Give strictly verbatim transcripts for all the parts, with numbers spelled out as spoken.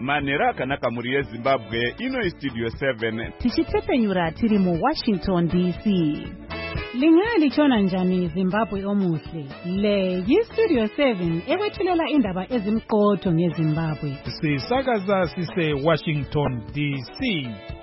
Manera akanaka muri yeZimbabwe ino Studio seven. Tichitepenyura tiri mu Washington D C. Lingali chona njani Zimbabwe omuhle. Le yi Studio seven ewethulela indaba ezimqotho ngeZimbabwe. Sisakaza sise Washington D C.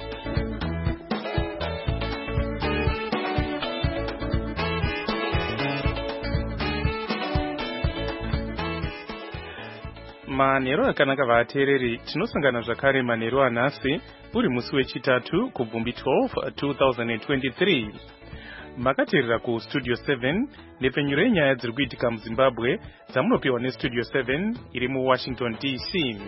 Manero akanaka vatereri tinosangana zvakare manero anhasi uri musi wechitatu kubvumbi twelve twenty twenty-three. Makateerera ku Studio seven nepenyuro yenyaya dziri kuitika muZimbabwe dzamunopiwa neStudio seven iri mu Washington D C.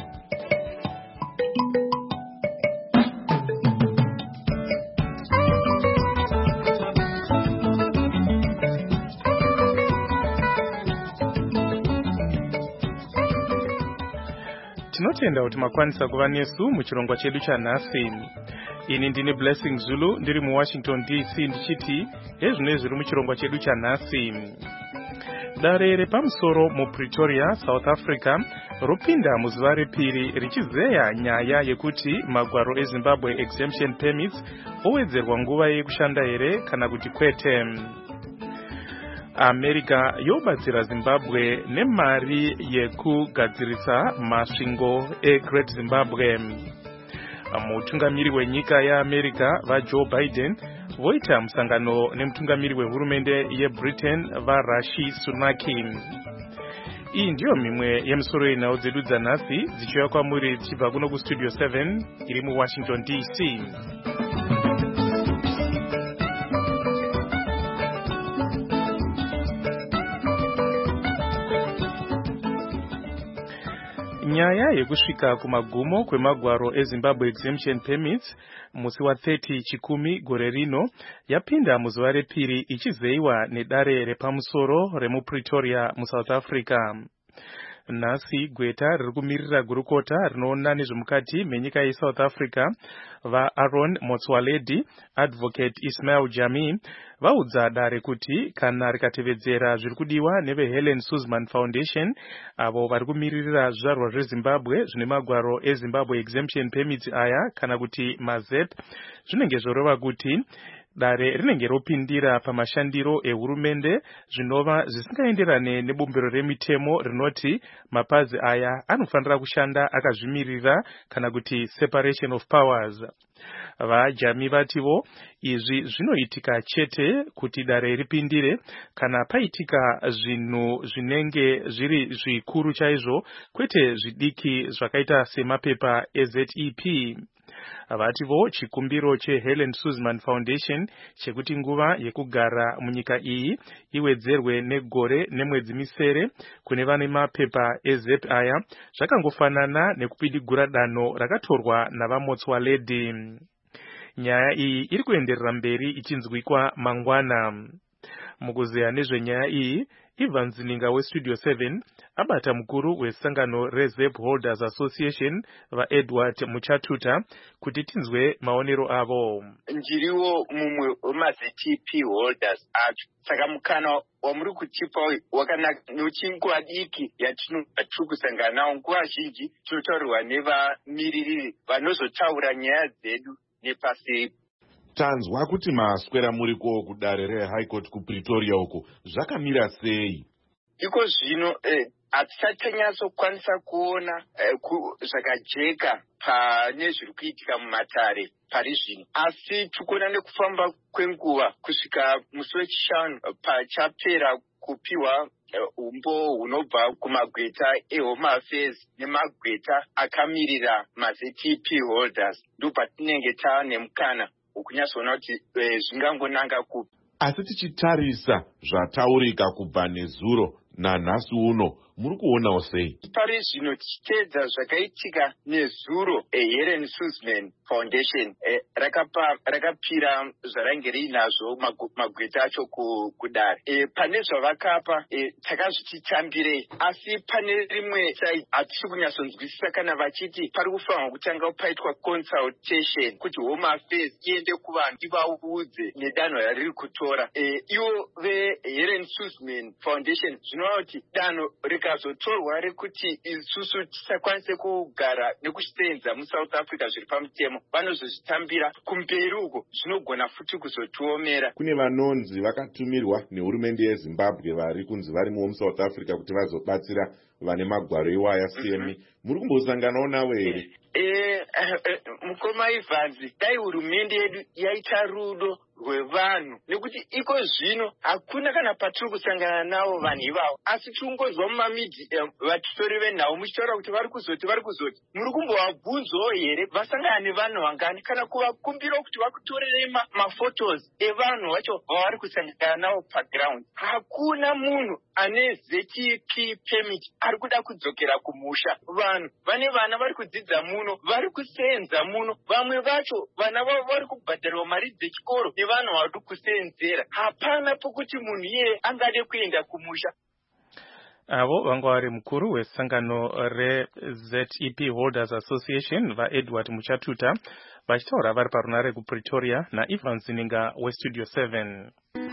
Tinotenda kuti makwanisa kuva nesu muchirongwa chedu chanhasi. Ini ndine Blessing Zulu ndiri mu Washington D C ndichiti ezvino zviri muchirongwa chedu chanhasi. Dare repamusoro mu Pretoria, South Africa ropinda muzuva repiri richizeya nyaya yekuti magwaro eZimbabwe exemption permits owedzerwa nguva yekushanda here kana kuti kwete. America yobatsira Zimbabwe nemari yekugadzirisa masvingo eGreat Zimbabwe. Mutungamiri wenyika yeAmerica vaJoe Biden voita musangano nemutungamiri wehurumende yeBritain vaRishi Sunak. Iyi ndiyo mimwe yemisoro yenhau dzedu dzanhasi dzichiuya kwamuri dzichibva kuno kuStudio seven iri mu Washington D C. Nyaya yekusvika kumagumo kwemagwaro eZimbabwe exemption permits musi wa thirty chikumi gore rino yapinda muzuva repiri ichizeyiwa nedare repamusoro remu Pretoria muSouth Africa. Nhasi gweta riri kumirira gurukota rinoona nezvemukati menyika yeSouth Africa vaAaron Motsoaledi, Advocate Ismail Jami vaudza dare kuti kana rikatevedzera zviri kudiwa neveHelen Suzman Foundation avo vari kumirira zvizvarwa zveZimbabwe zvine magwaro eZimbabwe exemption permits aya kana kuti mazep zvinenge zvorova kuti dare rinenge ropindira pamashandiro ehurumende zvinova zvisingaenderane nebumbiro remitemo rinoti mapazi aya anofanira kushanda akazvimirira kana kuti separation of powers. VaJami vativo izvi zvinoitika chete kuti dare ripindire kana paitika zvinhu zvinenge zviri zvikuru chaizvo kwete zvidiki zvakaita semapepa eZEP. Vativo chikumbiro cheHelen Suzman Foundation chekuti nguva yekugara munyika iyi iwedzerwe negore nemwedzi misere kune vane mapepa eZEP aya zvakangofanana nekupidigura danho rakatorwa navaMotsoaledi. Nyaya iyi iri kuenderera mberi ichinzwikwa mangwana. Mukuzeya nezvenyaya iyi Ivan Zininga weStudio seven abata mukuru wesangano reZEP Holders Association vaEdward Muchatuta kuti tinzwe maonero avo. Njiriwo mumwe wemaZEP holders acho saka mukana wamuri kutipa wakanaka nochinguva diki yatinobva tiri kusangana nawo nguva zhinji tinotaurirwa nevamiriri vanozotaura nyaya dzedu nepasi. Tanzwa kuti maswera muriko kudare reHigh Court kuPretoria uko zvakamira sei? Iko zvino eh, hatisachanyatso kuona eh, ku, zvakajeka pane zviri kuitika mumatare pari zvino, asi tikuona nekufamba kwenguva kusvika musi wechishanu pachapera kupiwa umbo hunobva kumagweta eHome Affairs nemagweta akamirira maZEP holders ndopatinenge taane mukana ukunyatsoona kuti zvingangonanga kupi. Asi tichitarisa zvataurika kubva nezuro nanhasi uno muri kuonawo sei? Pari zvino tichiteedza zvakaitika nezuro eHelen Suzman Foundation eh, rakapa rakapira zvarange riinazvo magweta acho kudare eh, pane zvavakapa eh, takazvititambirei, asi pane rimwe hatisi kunyatsonzwisisa kana vachiti pari kufanirwa kutanga paitwa consultation kuti Home Affairs iende kuvanhu ivaudze nedanho rariri kutora eh, ivo veHelen Suzman Foundation zvinova kuti danho rika rikazotorwa rekuti isusu tisakwanise kugara nekusenza muSouth Africa zviri pamutemo, vanozozvitambira kumberi uko, zvinogona futi kuzotiomera. Kune vanonzi vakatumirwa nehurumende yeZimbabwe vari kunzi vari muSouth Africa kuti vazobatsira vane magwaro iwaya C M E. Muri kumbosanganawo navo here? Eh, mukoma Ivanzi, dai hurumende yedu yaita rudo rwevanhu, nekuti iko zvino hakuna kana patiri kusangana navo vanhu ivavo, asi tirikungozwa mumamidhiya vatori venhau muchitaura kuti vari kuzoti vari kuzoti. Muri kumbovabvunzawo here vasangana nevanhu vangani, kana kuvakumbira kuti vakutorere mafotos evanhu vacho vavari kusangana navo paground. Hakuna munhu ane Z T P permit ari kuda kudzokera kumusha. Vanhu vane vana vari kudzidza muno, vari kusenza muno, vamwe vacho vana vavo vari kubhadharwa mari dzechikoro nevanhu vari kusenzera. Hapana pokuti munhu iye angade kuenda kumusha. Avo vanga vari mukuru wesangano reZ E P Holders Association vaEdward Muchatuta vachitaura vari parunare kuPretoria naIvan Zininga weStudio seven.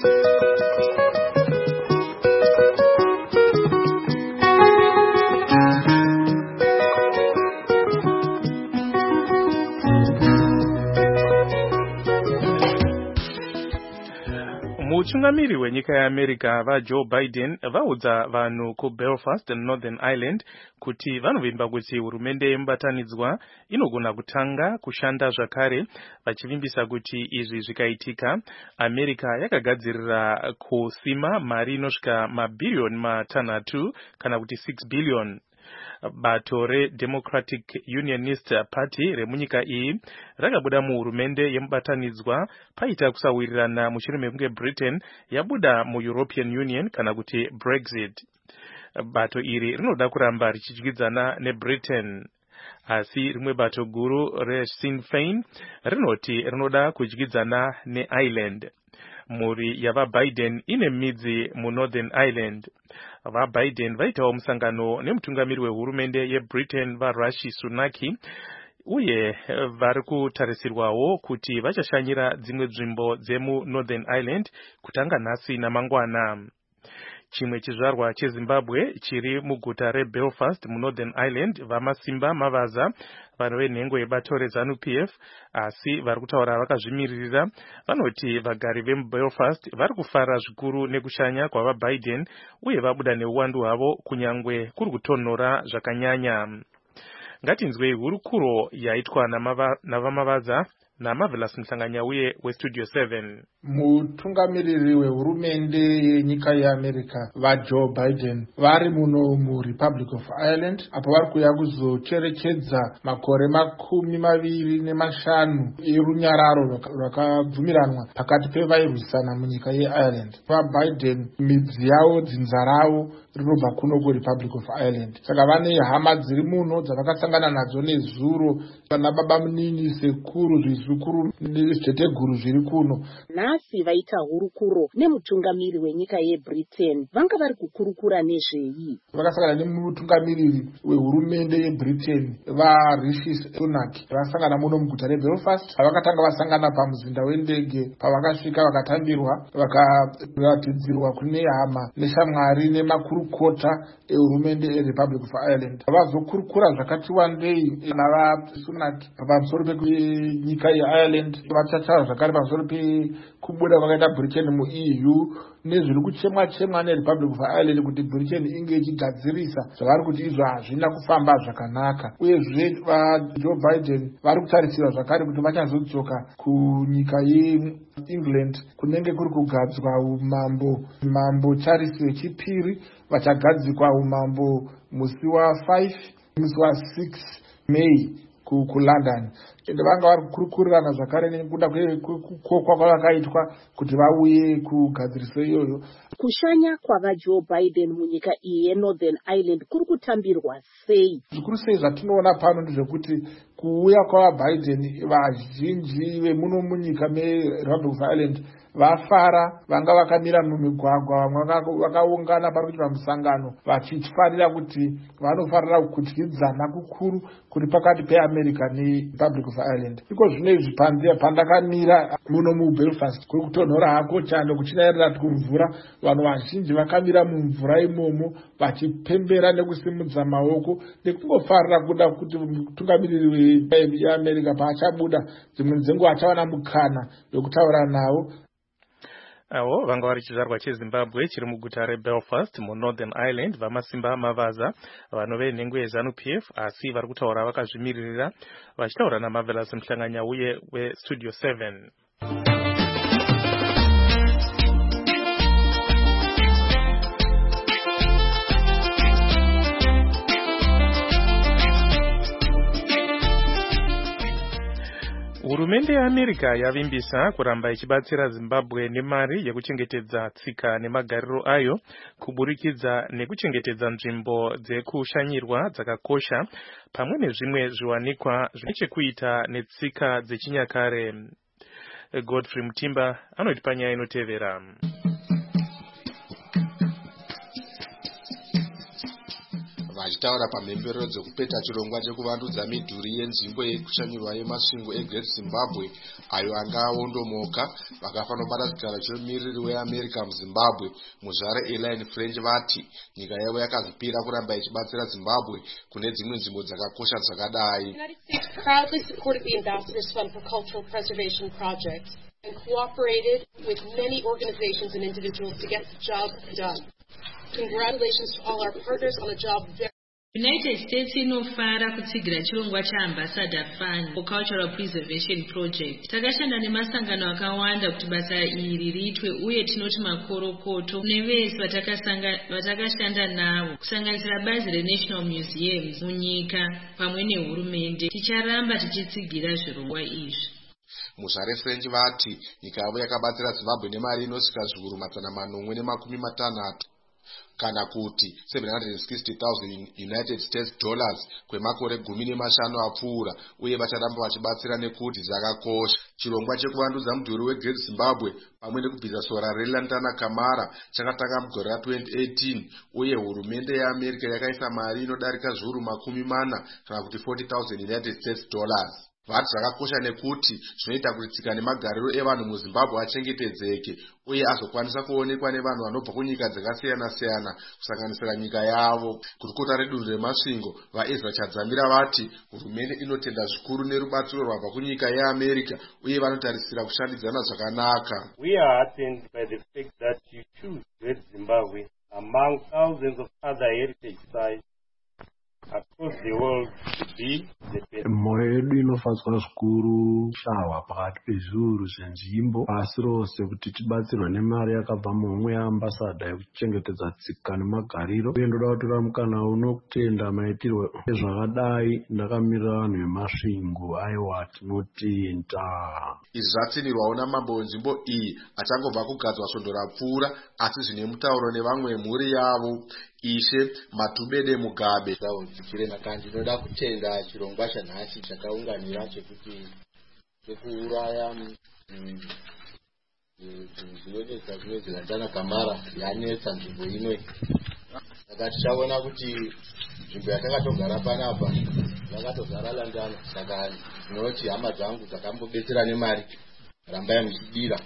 Mutungamiri wenyika yeAmerica vaJoe Biden vaudza vanhu kuBelfast Northern Ireland kuti vanovimba kuti hurumende yemubatanidzwa inogona kutanga kushanda zvakare, vachivimbisa kuti izvi zvikaitika America yakagadzirira kusima mari inosvika mabhiriyoni matanhatu kana kuti six billion. Bato reDemocratic Unionist Party remunyika iyi rakabuda muhurumende yemubatanidzwa paita kusawirirana mushure mekunge Britain yabuda muEuropean Union kana kuti Brexit. Bato iri rinoda kuramba richidyidzana neBritain, asi rimwe bato guru reSinn Féin rinoti rinoda kudyidzana neIreland. Mhuri yavaBiden ine midzi muNorthern Ireland. VaBiden vaitawo musangano nemutungamiri wehurumende yeBritain vaRishi Sunak, uye vari kutarisirwawo kuti vachashanyira dzimwe nzvimbo dzemuNorthern Ireland kutanga nhasi namangwana. Chimwe chizvarwa cheZimbabwe chiri muguta reBelfast muNorthern Ireland vamasimba mavaza vanhu venhengo yebato reZANU P F, asi vari kutaura vakazvimiririra. Vanoti vagari vemuBelfast vari kufara zvikuru nekushanya kwavaBiden uye vabuda neuwandu hwavo kunyangwe kuri kutonhora zvakanyanya. Ngatinzwei hurukuro yaitwa navamavaza naMarvelous Mhlanganyauye weStudio seven. Mutungamiriri wehurumende yenyika yeAmerica vaJoe Biden vari muno muRepublic of Ireland apo vari kuya kuzocherechedza makore makumi maviri nemashanu erunyararo rwakabvumiranwa pakati pevairwisana munyika yeIreland. VaBiden midzi yavo, dzinza ravo rinobva kuno kuRepublic of Ireland, saka vane hama dziri muno dzavakasangana nadzo nezuro, vana baba munini, sekuru, zvizukuru nezviteteguru zviri kuno. Nhasi vaita hurukuro nemutungamiri wenyika yeBritain, vanga vari kukurukura nezvei? Vakasangana nemutungamiriri wehurumende yeBritain vaRishi Sunak, vakasangana muno muguta reBelfast. Vakatanga vasangana pamuzinda wendege, pavakasvika vakatambirwa, vakaratidzirwa kune hama neshamwari nemakurukota ehurumende yeRepublic of Ireland. Vazokurukura zvakati wandei navaSunak pamusoro penyika yeIreland, vachataura zvakare pamusoro pekubuda kwakaita Britain muE U nezviri kuchemwa chemwa neRepublic of Ireland kuti Britain inge ichigadzirisa zvavari kuti izvo hazvina kufamba zvakanaka. Uyezve vaJoe Biden vari kutarisirwa zvakare kuti vachazodzoka kunyika yeEngland kunenge kuri kugadzwa umambo. Mambo Charles wechipiri vachagadzikwa umambo musi wa5 musi wa6 May kuLondon. Vanga vari kukurukurirana zvakare nekuda kwekukokwa kwavakaitwa kuti vauye kugadziriso iyoyo. Kushanya kwavaJoe Biden munyika iyi yeNorthern Ireland kuri kutambirwa sei? Zvikuru sei zvatinoona pano ndezvekuti kuuya kwavaBiden vazhinji vemuno munyika meRepublic of Ireland vafara, vanga vakamira mumigwagwa, vamwe vakaungana pari kuitwa musangano vachifarira kuti vanofarira kudyidzana kukuru kuri pakati peAmerica neRepublic of Ireland. Iko zvino izvi pandakamira muno muBelfast kuri kutonhora hako chando kuchinaerera kumvura, vanhu vazhinji vakamira mumvura imomo vachipembera nekusimudza maoko nekungofarira kuda kuti mutungamiriri weAmerica paachabuda dzimwe dzenguva achawana mukana wekutaura navo. Avo vanga vari chizvarwa cheZimbabwe chiri muguta reBelfast muNorthern Ireland, vamasimba amavaza vanove nhengo yeZANU-P F asi vari kutaura vakazvimiririra vachitaura naMarvelous Mhlanganya uye weStudio seven. Hurumende yeAmerica yavimbisa kuramba ichibatsira Zimbabwe nemari yekuchengetedza tsika nemagariro ayo kuburikidza nekuchengetedza nzvimbo dzekushanyirwa dzakakosha pamwe nezvimwe zviwanikwa zvine chekuita netsika dzechinyakare. Godfrey Mutimba anoti panyaya inotevera. Vachitaura pamhemberero dzekupeta chirongwa chekuvandudza midhuri yenzvimbo yekushanyirwa yemasvingo eGreat Zimbabwe ayo anga awondomoka, vakafanobata chigaro chemumiriri weAmerica muZimbabwe muzvare Elaine French vati nyika yavo yakazvipira kuramba ichibatsira Zimbabwe kune dzimwe nzvimbo dzakakosha dzakadai. The United States proudly supported the Ambassadors Fund for Cultural Preservation projects and cooperated with many organizations and individuals to get the job done. Congratulations to all our partners on a job very United States inofara kutsigira chirongwa chaAmbassador Fund for Cultural Preservation Project. Takashanda nemasangano akawanda kuti basa iri riitwe uye tinoti makorokoto nevese vatakashanda navo kusanganisira bazi reNational Museums munyika pamwe nehurumende. Ticharamba tichitsigira zvirongwa izvi. Muzvare French vati nyika yavo yakabatsira Zimbabwe nemari inosvika zviuru mazana manomwe nemakumi matanhatu kana kuti seven hundred sixty thousand United States dollars kwemakore gumi nemashanu apfuura, uye vacharamba vachibatsira nekuti dzakakosha. Chirongwa chekuvandudza mudhuri weGreat Zimbabwe pamwe nekubvisa sora reLantana Kamara chakatanga mugore ratwenty eighteen, uye hurumende yeAmerica yakaisa mari inodarika zviuru makumi mana kana kuti forty thousand United States dollars. Vati zvakakosha nekuti zvinoita kuti tsika nemagariro evanhu muZimbabwe achengetedzeke uye azokwanisa kuonekwa nevanhu vanobva kunyika dzakasiyana-siyana kusanganisira nyika yavo. Kurukota redunhu remasvingo vaEzra Chadzamira vati hurumende inotenda zvikuru nerubatsiro rwabva kunyika yeAmerica uye vanotarisira kushandidzana zvakanaka. We are heartened by the fact that you choose Great Zimbabwe among thousands of other heritage sites across the world to be the best. Mwoyo yedu inofadzwa zvikuru shawa pakati pezviuru zvenzvimbo pasi rose kuti tibatsirwe nemari yakabva mumwe yeambasada yekuchengetedza tsika nemagariro. Uye ndoda kutora mukana uno kutenda maitirwo ezvakadai ndakamirira vanhu vemasvingo. Aiwa tinotenda. Izvi zvatsinirwawo namambo wenzvimbo iyi achangobva kugadzwa svondo rapfuura asi zvine mutauro nevamwe mhuri yavo. Ishe Matubede Mugabe chirema kandi ndinoda kutenda chirongwa chanhasi chakaunganira chekuti chekuuraya zvinonetsa zvimwe zviLantana Kamara yanetsa nzvimbo ino. Saka tichaona kuti nzvimbo yatakatogara panapa yakatozara Lantana. Saka ndinoti hama dzangu dzakambobetsera nemari rambai muchidira.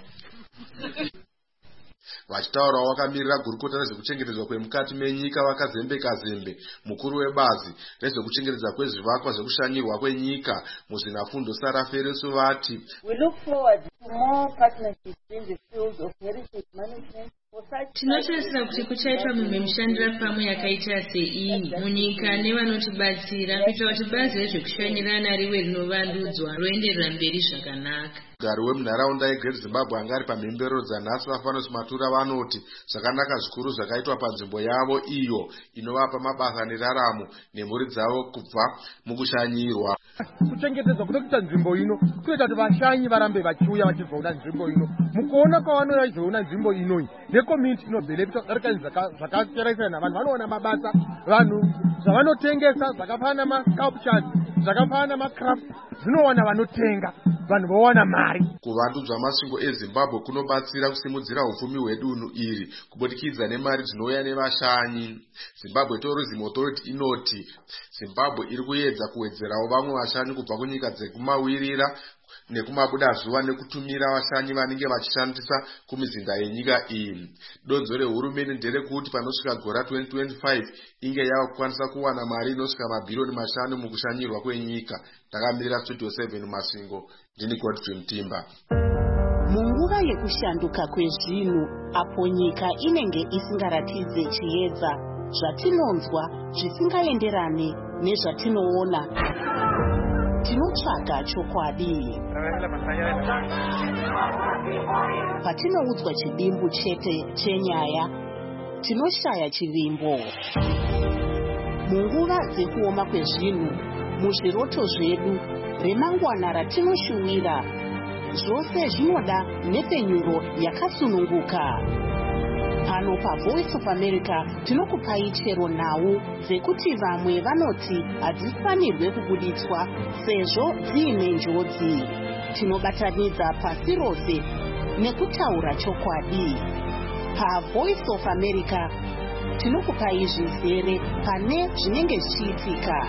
Vachitaurawo wakamirira gurukota rezvekuchengetedzwa kwemukati menyika vakazembeka zembe mukuru webazi rezvekuchengetedzwa kwezvivakwa zvekushanyirwa kwenyika muzvinafundo Sarah Fereso vati We look forward to more partnerships in the field of heritage management. Tinotarisira kuti kuchaitwa mimwe mishandira pamwe yakaita seiyi munyika nevanotibatsira kuitira kuti bazi rezvekushanyirana rive rinovandudzwa roenderera mberi zvakanaka. Mugari wemunharaunda yeGreat Zimbabwe angari pamhemberero dzanhasi vaFanos Matura vanoti zvakanaka zvikuru zvakaitwa panzvimbo yavo iyo inovapa mabasa neraramo nemhuri dzavo kubva mukushanyirwa. Kuchengetedzwa kunokuita nzvimbo ino kunoita kuti vashanyi varambe vachiuya vachizoona nzvimbo ino. Mukuona kwavanouya vachizoona nzvimbo inoyi nekomiti inobhenefita zvakasiyana-siyana, vanhu vanoona mabasa, vanhu zvavanotengesa zvakafanana namasculptures zvakafanana namacraft zvinowana vanotenga, vanhu vowana mari. Kuvandudzwa masvingo eZimbabwe kunobatsira kusimudzira upfumi hwedunhu iri kubudikidza nemari dzinouya nevashanyi. Zimbabwe Tourism Authority inoti Zimbabwe iri kuedza kuwedzerawo vamwe vashanyi kubva kunyika dzekumawirira nekumabuda zuva nekutumira vashanyi vanenge vachishandisa kumizinda yenyika iyi. Donzo rehurumende nderekuti panosvika gora twenty twenty-five inge yava kukwanisa kuwana mari inosvika mabhirioni mashanu mukushanyirwa kwenyika. Takamirira Studio seven Masvingo, ndini Godfrey Mtimba. Munguva yekushanduka kwezvinhu apo nyika inenge isingaratidze chiedza, zvatinonzwa zvisingaenderane nezvatinoona, tinotsvaga chokwadi. Patinoudzwa chidimbu chete chenyaya, tinoshaya chivimbo. Munguva dzekuoma kwezvinhu, muzviroto zvedu, remangwana ratinoshuwira, zvose zvinoda nhepfenyuro yakasununguka. Pano paVoice of America tinokupai chero nhau dzekuti vamwe vanoti hadzifanirwe kubuditswa sezvo dziine njodzi. Tinobatanidza pasi rose nekutaura chokwadi. PaVoice of America tinokupai zvizere pane zvinenge zvichiitika.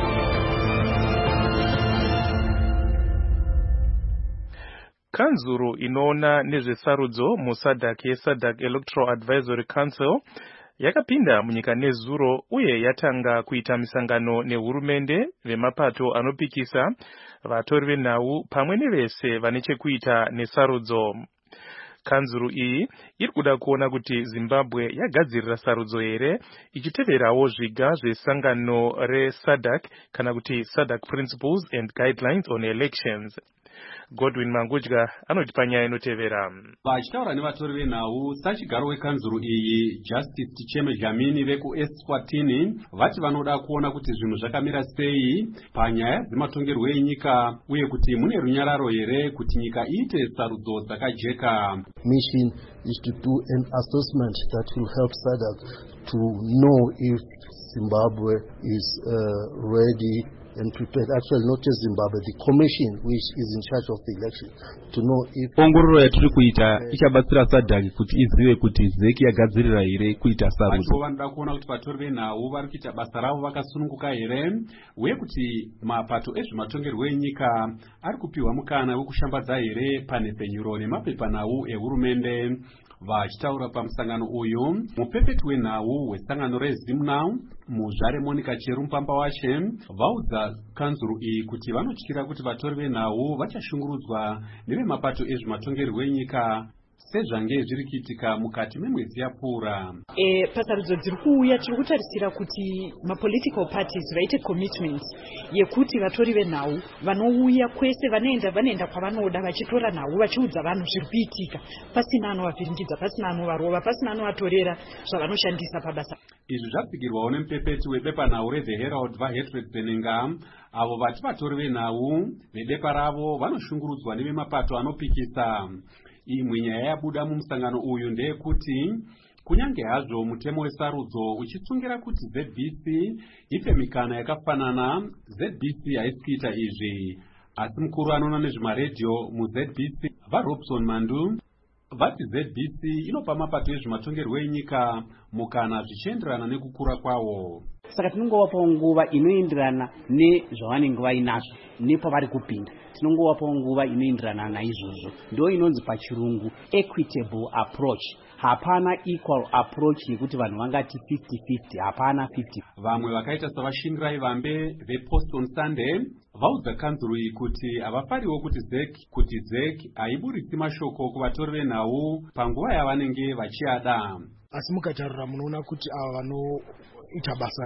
Kanzuru inoona nezvesarudzo muSADC yeSADC Electoral Advisory Council yakapinda munyika nezuro uye yatanga kuita misangano nehurumende vemapato anopikisa, vatori venhau pamwe nevese vane chekuita nesarudzo. Kanzuru iyi iri kuda kuona kuti Zimbabwe yagadzirira sarudzo here ichiteverawo zviga zvesangano reSADC kana kuti SADC Principles and Guidelines on Elections. Godwin Mangudya anoti panyaya inotevera. Vachitaura nevatori venhau sachigaro wekanzuru iyi, Justice Ticheme Dlamini vekuEswatini vati vanoda kuona kuti zvinhu zvakamira sei panyaya dzematongerwo enyika uye kuti mune runyararo here kuti nyika iite sarudzo dzakajeka. Mission is to do an assessment that will help SADC to know if Zimbabwe is uh, ready and prepared. Actually, not just Zimbabwe, the commission which is in charge of the election, to know if ongororo yatiri kuita ichabatsira SADC kuti izive kuti ZEC yagadzirira here kuita sarudzo. Vanoda kuona kuti vatori venhau vari kuita basa ravo vakasununguka here uye kuti mapato ezvematongerwo enyika ari kupiwa mukana wekushambadza here panhepfenyuro nemapepanhau ehurumende. Vachitaura pamusangano uyu, mupepeti wenhau wesangano reZimNow muzvare Monica Cherumpamba wache vaudza kanzuru iyi kuti vanotyira kuti vatori venhau vachashungurudzwa nevemapato ezvematongerwo enyika sezvange zviri kuitika mukati memwedzi yapfuura. E, pasarudzo dziri kuuya tiri kutarisira kuti mapolitical parties vaite commitment yekuti vatori venhau vanouya kwese vanoenda vanoenda kwavanoda vachitora nhau vachiudza vanhu zviri kuitika pasina anovavhiringidza, pasina anovarova, pasina anovatorera zvavanoshandisa pabasa. Izvi zvapfigirwawo nemupepeti webepanhau reThe Herald vaHatred Benenga avo vati vatori venhau vebepa ravo vanoshungurudzwa nevemapato anopikisa. Imwe nyaya yabuda mumusangano uyu ndeyekuti kunyange hazvo mutemo wesarudzo uchitsungira kuti Z B C ipe mikana yakafanana, Z B C haisi kuita izvi. Asi mukuru anoona nezvemaredhiyo muZ B C vaRobson Mandu vati Z B C inopa mapato ezvematongerwo enyika mukana zvichienderana nekukura kwawo. Saka tinongovapawo nguva inoenderana nezvavanenge vainazvo nepavari kupinda. Tinongovapawo nguva inoenderana naizvozvo. Ndo inonzi pachirungu equitable approach. Hapana equal approach yekuti vanhu vangati fifty fifty, hapana fifty. Vamwe vakaita savashingirai vambe vePost on Sunday vaudza kanzuru iyi kuti havafariwo kuti ZEC kuti ZEC haiburitsi mashoko kuvatori venhau panguva yavanenge vachiada. Asi mukatarira munoona kuti ava vanoita basa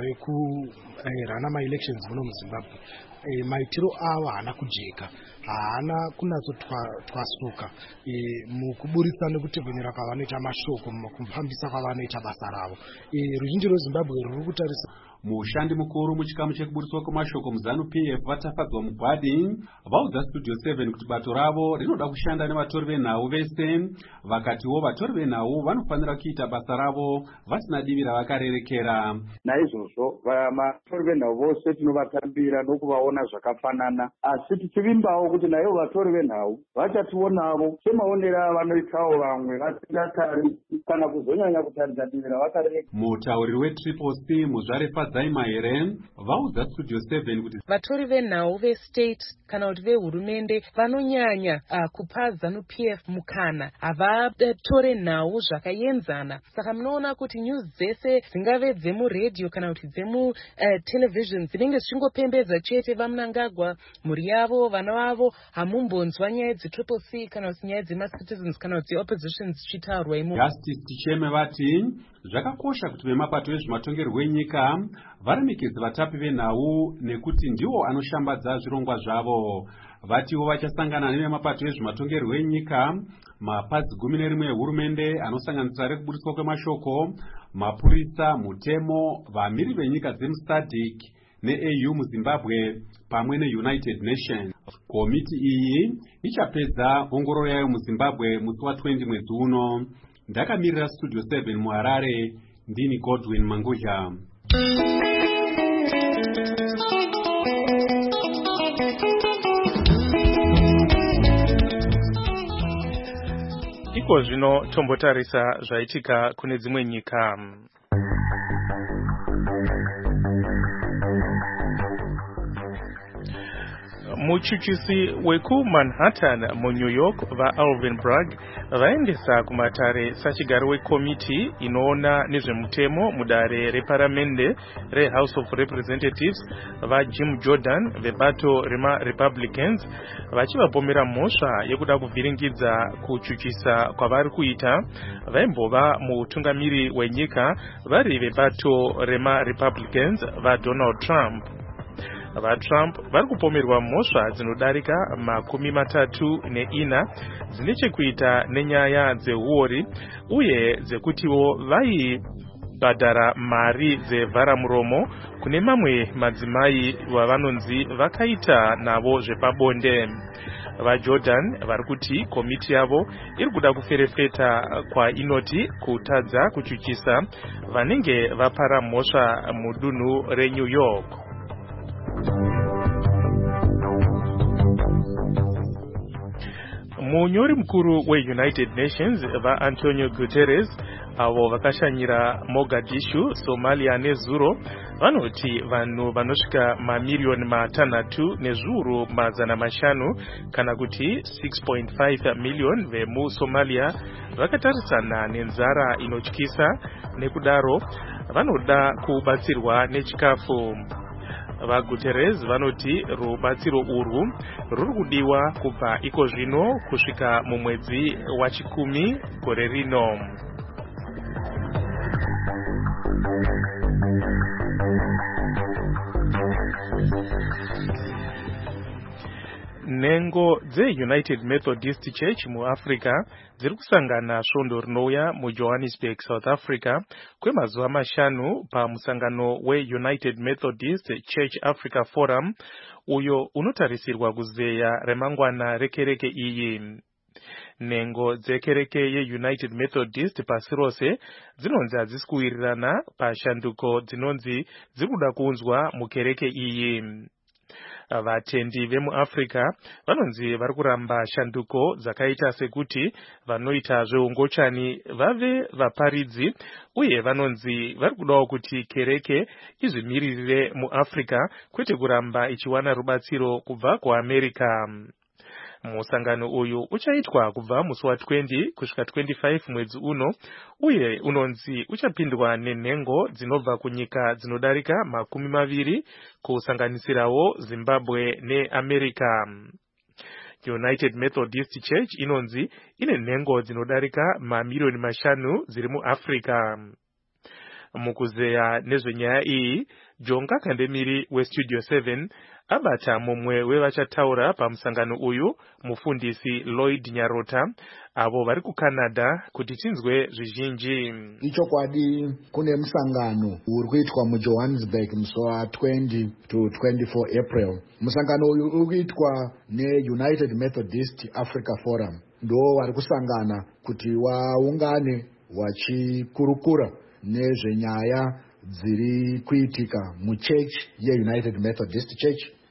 rekurana ma-elections muno muZimbabwe, e, maitiro avo haana kujeka, haana kunatsotwasuka e, mukuburitsa nekutevhenera kwavanoita mashoko mukufambisa kwavanoita basa ravo. E, ruzhinji rweZimbabwe ruri kutarisa. Mushandi mukuru muchikamu chekuburiswa kwamashoko muZANU P F vatafadzwa mugwadi vaudza Studio seven kuti bato ravo rinoda kushanda nevatori venhau vese, vakatiwo vatori venhau vanofanira kuita basa ravo vasina divi ravakarerekera. Naizvozvo vatori venhau vose tinovatambira nokuvaona kuona zvakafanana, asi tichivimbawo kuti naivo vatori venhau vachationavo semaonero avanoitawo vamwe vasingatarisi kana kuzonyanya kutaridza divi ravakareka. Mutauriri weTriple C Muzvare Fadzaima here vaudza Studio seven kuti vatori venhau vestate kana kuti vehurumende vanonyanya uh, kupa ZANU-P F mukana havatore nhau zvakaenzana. Saka munoona kuti news dzese dzingave dzemuredhiyo kana kuti dzemu uh, television dzinenge dzichingopembedza chete vaMnangagwa, mhuri yavo, vana vavo. Hamumbonzwa nyaya dzeTriple C kana kuti nyaya dzemacitizens kana kuti opposition dzichitaurwa imo. Justice Ticheme vati zvakakosha kuti vemapato vezvematongerwo enyika varemekedze vatapi venhau nekuti ndivo anoshambadza zvirongwa zvavo. Vatiwo vachasangana nevemapato ezvematongerwo enyika, mapazi gumi nerimwe ehurumende anosanganisira rekuburitswa kwemashoko, mapurisa, mutemo, vamiri venyika dzemuSADC ne-A U muZimbabwe pamwe neUnited Nations. Komiti iyi ichapedza ongororo yayo muZimbabwe musi wa twenty mwedzi uno. Ndakamirira Studio seven muHarare, ndini Godwin Mangudya. Iko zvino tombotarisa zvaitika kune dzimwe nyika. Muchuchisi weku Manhattan mu New York va Alvin Bragg vaendesa kumatare sachigaro wekomiti inoona nezvemutemo mudare reparamende reHouse of Representatives va Jim Jordan vebato rema Republicans vachivapomera mhosva yekuda kuvhiringidza kuchuchisa kwavari kuita vaimbova mutungamiri wenyika vari vebato rema Republicans va Donald Trump. VaTrump vari kupomerwa mhosva dzinodarika makumi matatu neina dzine chekuita nenyaya dzeuori uye dzekutiwo vaibhadhara mari dzevharamuromo kune mamwe madzimai vavanonzi vakaita navo zvepabonde. VaJordan vari kuti komiti yavo iri kuda kuferefeta kwainoti kutadza kuchuchisa vanenge vapara mhosva mudunhu reNew York. Munyori mukuru weUnited Nations va Antonio Guterres avo vakashanyira Mogadishu, Somalia nezuro vanoti vanhu vanosvika mamiliyoni matanhatu nezviuru mazana mashanu kana kuti six point five million vemuSomalia vakatarisana nenzara inotyisa, nekudaro vanoda kubatsirwa nechikafu. VaGuterres vanoti rubatsiro urwu ruri kudiwa kubva iko zvino kusvika mumwedzi wachikumi gore rino. Nengo dzeUnited Methodist Church muAfrica dziri kusangana svondo rinouya muJohannesburg, South Africa kwemazuva mashanu pamusangano weUnited Methodist Church Africa Forum uyo unotarisirwa kuzeya remangwana rekereke iyi. Nengo dzekereke yeUnited Methodist pasi rose dzinonzi hadzisi kuwirirana pashanduko dzinonzi dziri kuda kuunzwa mukereke iyi. Vatendi vemuAfrica vanonzi vari kuramba shanduko dzakaita sekuti vanoita zveungochani vave vaparidzi uye vanonzi vari kudawo kuti kereke izvimiririre muAfrica kwete kuramba ichiwana rubatsiro kubva kuAmerica. Musangano uyu uchaitwa kubva musi wa twenty kusvika twenty-five mwedzi uno uye unonzi uchapindwa nenhengo dzinobva kunyika dzinodarika makumi maviri kusanganisirawo Zimbabwe neAmerica. United Methodist Church inonzi ine nhengo dzinodarika mamiliyoni mashanu dziri muAfrica. Mukuzeya nezvenyaya iyi, Jonga Kandemiri weStudio seven abata mumwe wevachataura pamusangano uyu mufundisi Lloyd Nyarota avo vari kuCanada kuti tinzwe zvizhinji. Ichokwadi kune musangano uri kuitwa muJohannesburg musi wa twenty to twenty-four April. Musangano uyu uri kuitwa neUnited Methodist Africa Forum. Ndo vari kusangana kuti waungane wachikurukura nezvenyaya dziri kuitika muchurch yeUnited Methodist Church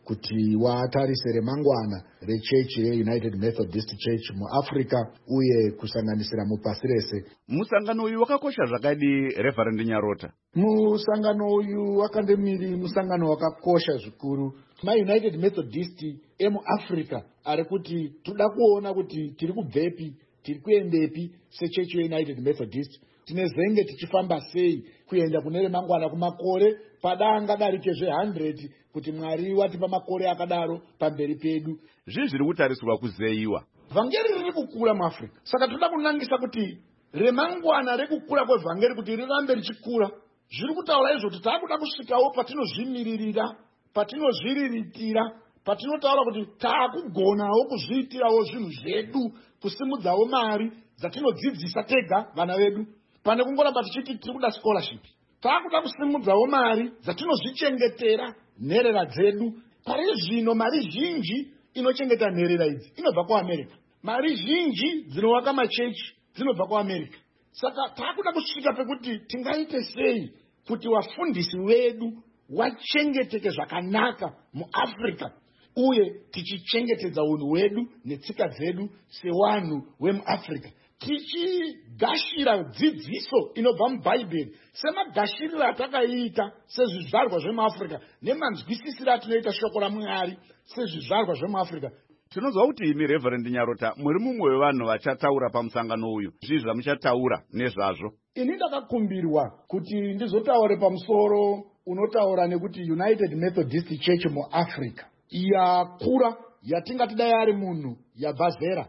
kuti watarise remangwana rechechi yeunited methodist church muafrica uye kusanganisira mupasi rese. Musangano uyu wakakosha zvakadi Reverend Nyarota? Musangano uyu wakandemiri musangano wakakosha zvikuru. MaUnited Methodist emuAfrica ari kuti toda kuona kuti tiri kubvepi tiri kuendepi sechechi yeUnited Methodist, tine zenge tichifamba sei kuenda kune remangwana kumakore padanga darike zve one hundred kuti Mwari watipa makore akadaro pamberi pedu. Zvii zviri kutariswa kuzeiwa? Vhangeri riri kukura muAfrica, saka toda kunangisa kuti remangwana rekukura kwevhangeri kuti rirambe richikura. Zviri kutaura izvo kuti taakuda kusvikawo patinozvimiririra, patinozviriritira, patinotaura kuti taakugonawo kuzviitirawo zvinhu zvedu, kusimudzawo mari dzatinodzidzisa tega vana vedu, pane kungoramba tichiti tiri kuda scholarship. Taakuda kusimudzawo mari dzatinozvichengetera nherera dzedu. Pari zvino mari zhinji inochengeta nherera idzi inobva kuAmerica. Mari zhinji dzinovaka machechi dzinobva kuAmerica. Saka taakuda kusvika pekuti tingaite sei kuti wafundisi wedu wachengeteke zvakanaka muAfrica uye tichichengetedza unhu hwedu netsika dzedu sewanhu wemuAfrica, tichigashira dzidziso inobva mubhaibheri semagashiriro atakaita sezvizvarwa zvemuAfrica nemanzwisisiro atinoita shoko raMwari sezvizvarwa zvemuAfrica. Tinozwa kuti imi Reverend Nyarota muri mumwe wevanhu vachataura pamusangano uyu. Zvii zvamuchataura nezvazvo? Ini ndakakumbirwa kuti ndizotaure pamusoro unotaura nekuti United Methodist Church muAfrica yakura, yatingati dai ari munhu yabva zera,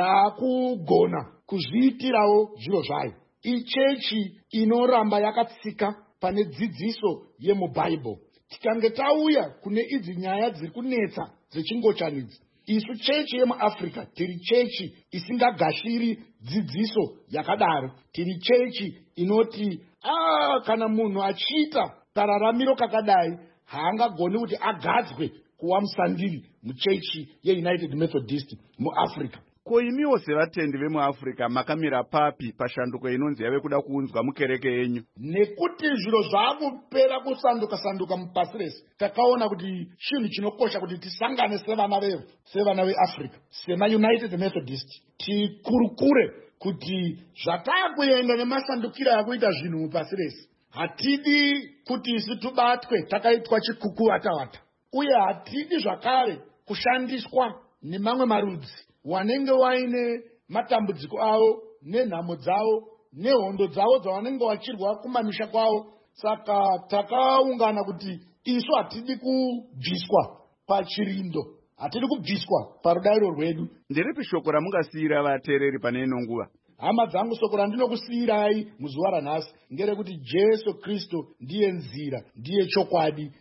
yakugona kuzviitirawo zviro zvayo. Ichechi inoramba yakatsika pane dzidziso yemubhaibheri. Tikange tauya kune idzi nyaya dziri kunetsa dzechingochanidzi, isu chechi yemuAfrica tiri chechi isingagashiri dzidziso yakadaro. Tiri chechi inoti ah, kana munhu achiita kararamiro kakadai haangagoni kuti agadzwe kuwa musandiri muchechi yeUnited Methodist muAfrica. Ko imiwo sevatendi vemuAfrica makamira papi pashanduko inonzi yave kuda kuunzwa mukereke yenyu? Nekuti zviro zvakupera kusanduka sanduka mupasi rese, takaona kuti chinhu chinokosha kuti tisangane sevana vevo, sevana veAfrica, semaUnited Methodist, tikurukure kuti zvatakuenda nemasandukiro akuita zvinhu mupasi rese. Hatidi kuti isi tubatwe takaitwa chikukuvatavata, uye hatidi zvakare kushandiswa nemamwe marudzi wanenge waine matambudziko avo nenhamo dzavo nehondo dzavo dzavanenge vachirwa kumamisha kwavo. Saka takaungana kuti isu hatidi kubviswa pachirindo, hatidi kubviswa parudairo rwedu. Ndiripi shoko ramungasiyira vateereri pane ino nguva? Hama dzangu, shoko randinokusiyirai muzuva ranhasi ngerekuti Jesu Kristu ndiye nzira, ndiye chokwadi.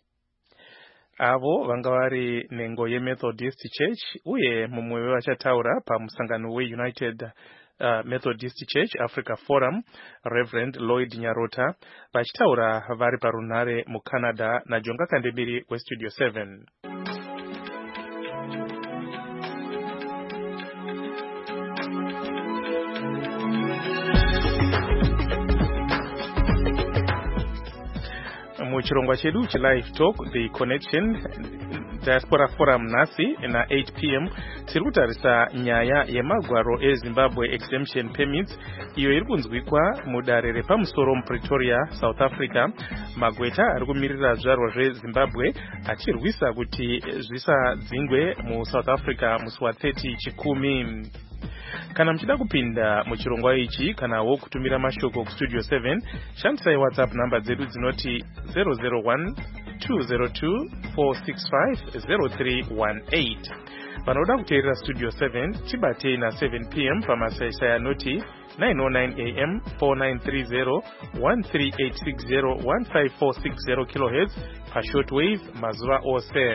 Avo vanga vari nengo yeMethodist Church uye mumwe wevachataura pamusangano weUnited uh, Methodist Church Africa Forum, Reverend Lloyd Nyarota, vachitaura vari parunhare muCanada naJonga Kandemiri weStudio seven. Muchirongwa chedu chiLive Talk The Connection Diaspora Forum nasi na eight p m tiri kutarisa nyaya yemagwaro eZimbabwe Exemption Permits iyo iri kunzwikwa mudare repamusoro muPretoria, South Africa. Magweta ari kumirira zvizvarwa zveZimbabwe achirwisa kuti zvisadzingwe muSouth Africa musi wa thirty chikumi. Kana mchida kupinda muchirongwa ichi kana wo kutumira mashoko ku Studio seven, shandisai WhatsApp number dzedu dzinoti zero zero one two zero two four six five zero three one eight. Vanoda kuteerera Studio seven chibatei na seven p m pamasaisai anoti nine oh nine a m four nine three zero one three eight six zero one five four six zero kilohertz pashortwave mazuva ose.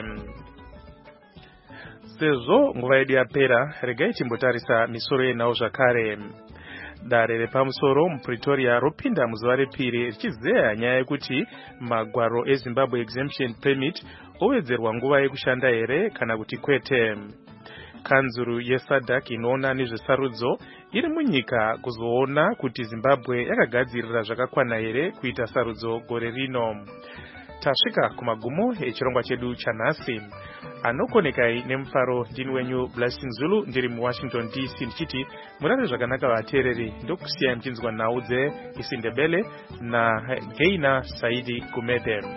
Sezvo nguva yedu yapera, regai timbotarisa misoro yenhau zvakare. Dare repamusoro muPretoria ropinda muzuva repiri richizeya nyaya yekuti magwaro eZimbabwe Exemption Permit owedzerwa nguva yekushanda here kana kuti kwete. Kanzuru yeSADC inoona nezvesarudzo iri munyika kuzoona kuti Zimbabwe yakagadzirira zvakakwana here kuita sarudzo gore rino. tasvika kumagumo echirongwa chedu chanhasi. Anokonekai nemufaro ndini wenyu Blessing Zulu ndiri muWashington D C ndichiti murare zvakanaka vateereri, ndokusiyai muchinzwa nhau dzeIsindebele naGeina Saidi Gumedero.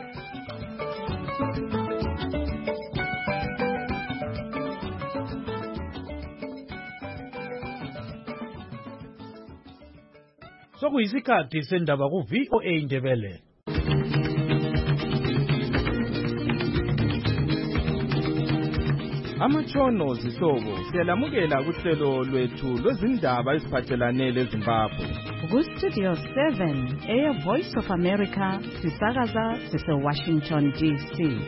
Sokuyisikhathi sendaba ku-V O A Indebele. Amatshono zihlobo siyalamukela kuhlelo lwethu lwezindaba eziphathelane leZimbabwe. Ku-Studio seven, Air Voice of America, sisakaza sise-Washington D C.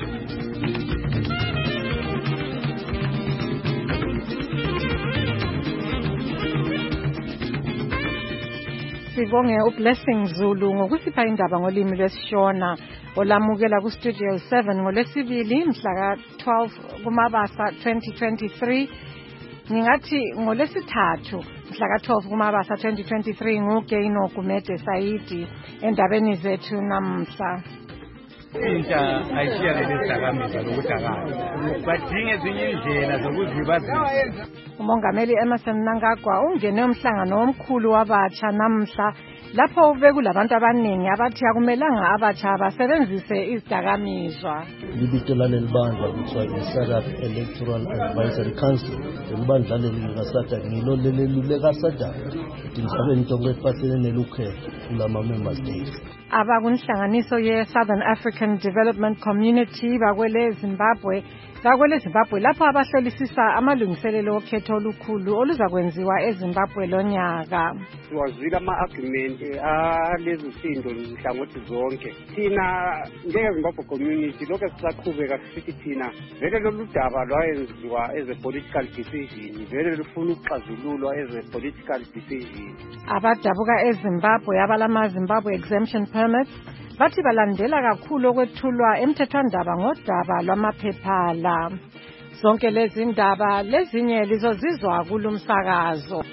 Sibonge uBlessing Zulu ngokusipha indaba ngolimi lwesiShona olamukela ku-Studio seven ngolesibili mhla ka twelve kuMabasa twenty twenty-three. Ngingathi ngolesithathu mhla ka twelve kuMabasa twenty twenty-three nguGeina Gumede Saidi endabeni zethu namhla. Intsha ayishiya lesidakamizwa lokudakala badinga ezinye indlela zokuzibazisa. Umongameli Emmerson Mnangagwa ungene umhlangano omkhulu wabatsha namhla lapho ube kulabantu abaningi abathi akumelanga abatsha basebenzise izidakamizwa. Libitela lelibandla kuthiwa i-SADC Electoral Advisory Council. Lelibandla lelikaSADC ngilo leleluleka SADC ukuthi ngisabe ntongo ephathelene nelukhetho kulama member states. Abakunhlanganiso ye-Southern African Development Community bakwele Zimbabwe bakwele Zimbabwe lapho abahlolisisa amalungiselelo okhetho olukhulu oluzakwenziwa eZimbabwe lonyaka. Siwazwile ama-argument alezi sindo nhlangothi zonke. Thina njenge-Zimbabwe community lokho sisaqhubeka sithi thina vele lolu daba lwayenziwa as a political decision, vele lufuna ukuxazululwa as a political decision. Abadabuka eZimbabwe abalama Zimbabwe exemption permits bathi balandela kakhulu okwethulwa emthethwandaba ngodaba lwamaphephala. Zonke lezi ndaba lezinye lizozizwa kulumsakazo.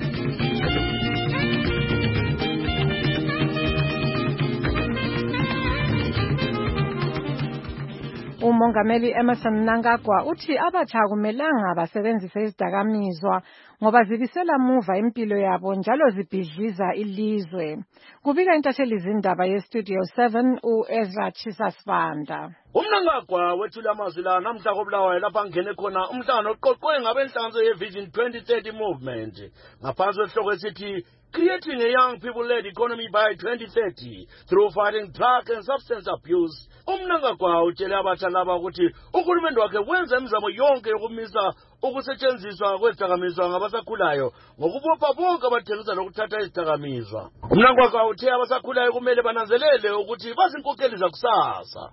Umongameli Emmerson Mnangagwa uthi abatsha akumelanga basebenzise izidakamizwa ngoba zibisela muva impilo yabo njalo zibhidliza ilizwe. Kubika intatheli zindaba ye-Studio seven uEzra Chisasibanda. UMnangagwa wethula amazwi la namhla koBulawayo lapha angene khona umhlangano oqoqwe ngabenhlanganiso ye-Vision twenty thirty movement ngaphansi kwesihloko esithi Creating a Young People-Led Economy by twenty thirty through fighting drug and substance abuse. UMnangagwa utshele abatsha laba ukuthi uhulumende wakhe wenza imizamo yonke yokumisa ukusetshenziswa kwezidakamizwa ngabasakhulayo ngokubopha bonke abathengisa lokuthatha izidakamizwa. UMnangagwa uthe abasakhulayo kumele bananzelele ukuthi bazinkokheli zakusasa.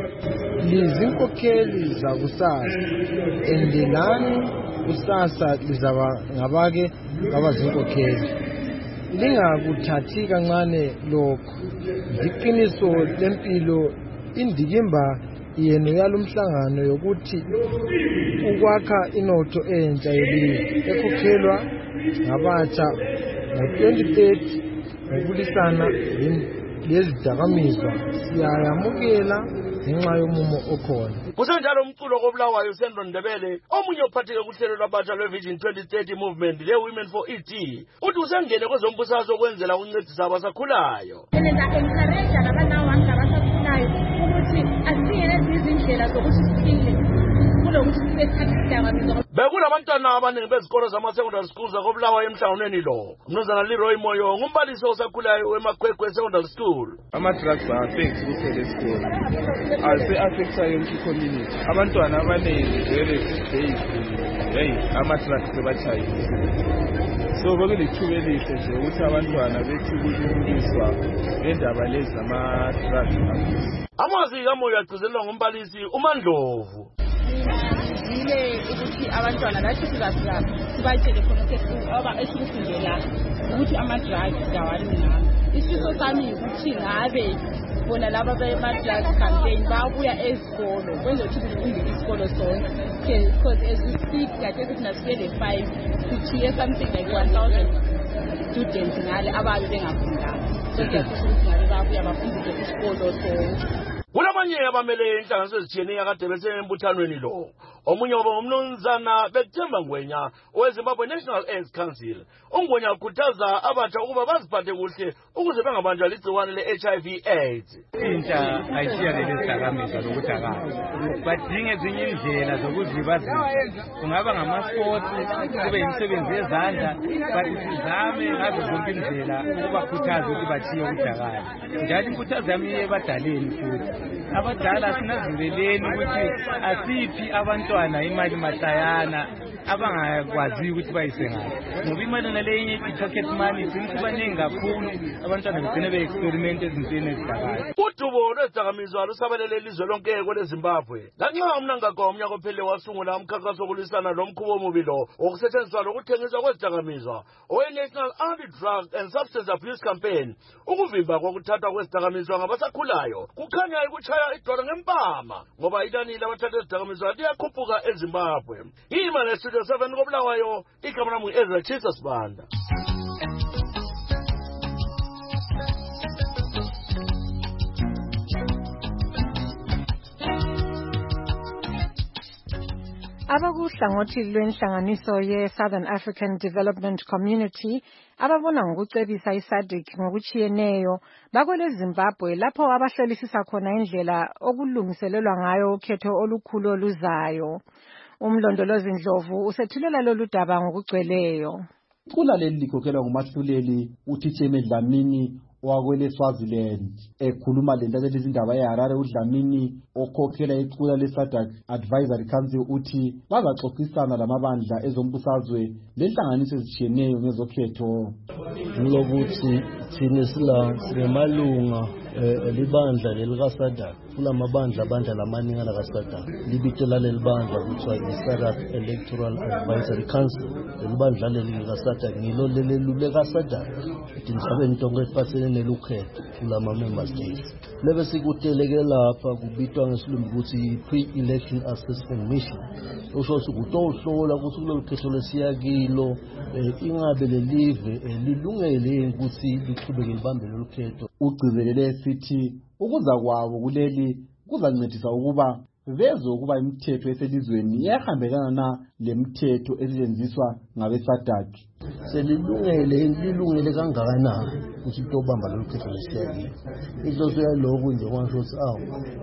Lizinkokheli zakusasa endelani kusasa lizaba ngabake abazinkokheli. Lingakuthathi kancane lokho. Iqiniso lempilo indikimba yenu yalomhlangano yokuthi ukwakha inotho entsha yelizwe ekhokhelwa ngabatsha ngo twenty thirty ngokulisana lezidakamizwa siyayamukela ngenxa yomumo okhona. Kusenjalo umculo koBulawayo uSendro Ndebele omunye ophatheke kuhlelo lwabatsha lweVision twenty thirty movement le-Women for E T uthi usengene kwezombusazwe okwenzela ukuncedisa abasakhulayo. Encourage abantu abasakhulayo ukuthi asingene izindlela zokuthi siphile kulokuthi sibe sikhathi. Bekulabantwana abaningi bezikolo zama-secondary schools zakoBulawayo emhlanganweni lo. Umnumzana Leroy Moyo ngumbalisi osakhulayo wemakhwekhwe secondary school. Ama-drugs are-affect kuphela esikolo, ase-affecta yonke i-community. Abantwana abaningi vele days hey ama-drugs sebachayile. So bekulithuba elihle nje ukuthi abantwana bethi ukuliswa ngendaba lezi zama-drugs. Amazwi kaMoyo agcizelelwa ngumbalisi uMandlovu. Ngile ukuthi abantwana bathi sizasizana sibayitshele khona aba esikufundela ukuthi ama-drugs awalunganga. Isifiso sami ukuthi ngabe bona laba bema-drugs campaign babuya ezikolo kwenza ukuthi kufundele isikolo sonke because as we speak kade ukuthi nasibele five kuthiye something like one thousand students ngale ababe bengafundanga. So kuyafisa ukuthi ngabe babuya bafundele isikolo sonke. Kulo abanye abamele inhlanganiso ezitshiyeneyo akade besembuthanweni lo. Omunye wabo ngumnumzana Bethemba Ngwenya oweZimbabwe National AIDS Council. UNgwenya ukhuthaza abatsha ukuba baziphathe kuhle ukuze bangabanjwa ligciwane le-H I V AIDS. Intsha ayishiyane lezidakamizwa lokuthi akazi badinge ezinye indlela zokuzilibazisa, kungaba ngama-sports, kube imisebenzi yezandla, bathi sizame ngazo zonke indlela ukubakhuthaza ukuthi bathiye ukudakala. Njalo inkuthazo yami ebadaleni futhi, abadala sinazinzeleni ukuthi asiphi abantwana imali mahlayana abangakwazi ukuthi bayise ngayo, ngoba imali naleyo i-pocket money sinthi baningi kakhulu abantwana begcine be-experiment ezintweni ezidakayo. Udubo lwezidakamizwa lusabalele ilizwe lonke kweleZimbabwe. Lanxa umnangagwa womnyaka ophele wasungula umkhankaso wokulisana lomkhuba omubi lo wokusetshenziswa lokuthengiswa kwezidakamizwa owe-National Anti-Drug and Substance Abuse Campaign, ukuvimba kokuthathwa kwezidakamizwa ngabasakhulayo kukhanya ukuchaya idwala ngempama ngoba inani labathatha izidakamizwa liyakhuphuka eZimbabwe. Imali Studio seven koBulawayo, igama lami Ezra Chisa Sibanda. Abakuhlangothi lwenhlanganiso ye-Southern African Development Community ababona ngokucebisa i-SADC ngokuchiyeneyo bakwele Zimbabwe lapho abahlolisisa khona indlela okulungiselelwa ngayo ukhetho olukhulu oluzayo. Umlondolozi Ndlovu usethulela lolu daba ngokugcweleyo. Iqula leli likhokhelwa ngumahluleli uThitheme Dlamini owakwele Swaziland. Ekhuluma lentatheli izindaba eHarare uDlamini okhokhela iqula le-SADC Advisory Council uthi bazaxoxisana lamabandla ezombusazwe lenhlanganiso ezitshiyeneyo ngezokhetho. Ngokuthi thina sila sinemalunga libandla lelika-SADC, kulamabandla abandla lamaningana ka-SADC libitela leli bandla kuthiwa yi-SADC Electoral Advisory Council. Leli bandla leli lika-SADC ngilo leluleka-SADC ukuthi mhlawumbe intongo efatsene nelukhetho kulama-member states. Lebe sikuteleke lapha kubitwa ngesilungu ukuthi pre-election assessment mission, usho ukuthi kutohlola ukuthi kulolu khetho lesiya kilo ingabe lelive lilungele ukuthi liqhubeke libambe lolu khetho. Ugcizelele sithi ukuza kwabo kuleli kuzancedisa ukuba bezwe ukuba imithetho eselizweni iyahambelana na lemithetho esetshenziswa ngabe-SADC. Selilungele lilungele kangakanani ukuthi libamba lolu khetho lesiya kilo. Inhloso yalokhu nje kwasho ukuthi awu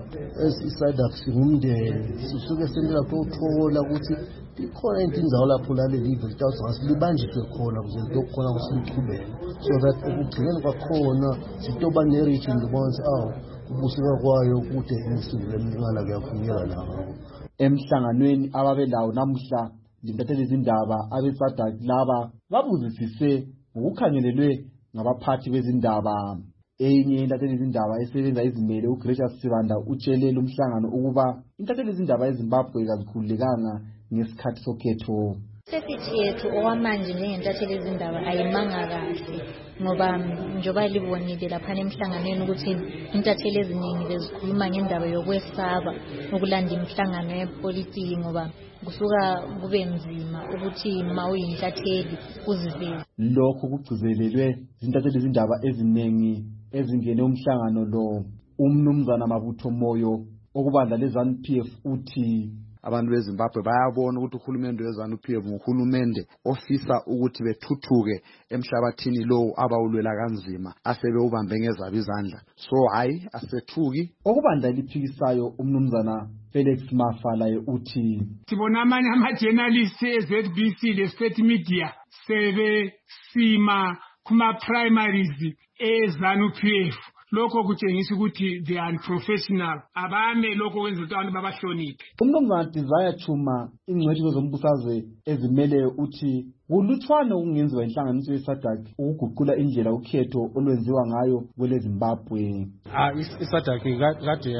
esi-SADC singumndeni sisuke selilapho ukuthola ukuthi ikhona into indawo lapho laleli live litawuthi ngasibanjiswe khona ukuze liyokhona ukuthi liqhubeke, so that ekugcineni kwakhona sitoba ne-region ngibona ukuthi awu ubusika kwayo kude imisindo lemingana kuyavunyelwa nawo. Emhlanganweni ababelawo namuhla lintatheli izindaba abe-SADC laba babuzisise ngokukhangelelwe ngabaphathi bezindaba. Enye intatheli izindaba esebenza izimele uGracious Sibanda utshelele umhlangano ukuba intatheli izindaba eZimbabwe kazikhululekanga ngesikhathi sokhetho. Safety yethu okwamanje njengentatheli izindaba ayimanga kahle ngoba njoba libonile lapha emhlanganweni ukuthi intatheli eziningi bezikhuluma ngendaba yokwesaba ukulanda imhlangano yepolitiki ngoba kusuka kube nzima ukuthi ma uyintatheli uziveze. Lokho kugcizelelwe zintatheli izindaba eziningi ezingene umhlangano lo. Umnumzana Mabutho Moyo okubandla leZANU P F uthi abantu beZimbabwe bayabona ukuthi uhulumende weZANU P F nguhulumende ofisa ukuthi bethuthuke emhlabathini lo abawulwela kanzima asebewubambe ngezabo izandla, so hayi asethuki. Okubandla liphikisayo umnumzana Felix Mafalaye uthi sibona amanye ama-journalists e-Z B C le-State Media sebe sima kuma-primaries e-ZANU P F. Lokho kutshengisa ukuthi they are unprofessional, abame lokho kwenza ukuthi abantu babahloniphe. Umnumzana Desire Chuma ingcwetshi zombusaze ezimele uthi kuluthwana okungenziwa inhlanganiso ye-SADC ukuguqula indlela ukhetho olwenziwa ngayo kwele Zimbabwe. Ah, i-SADC kade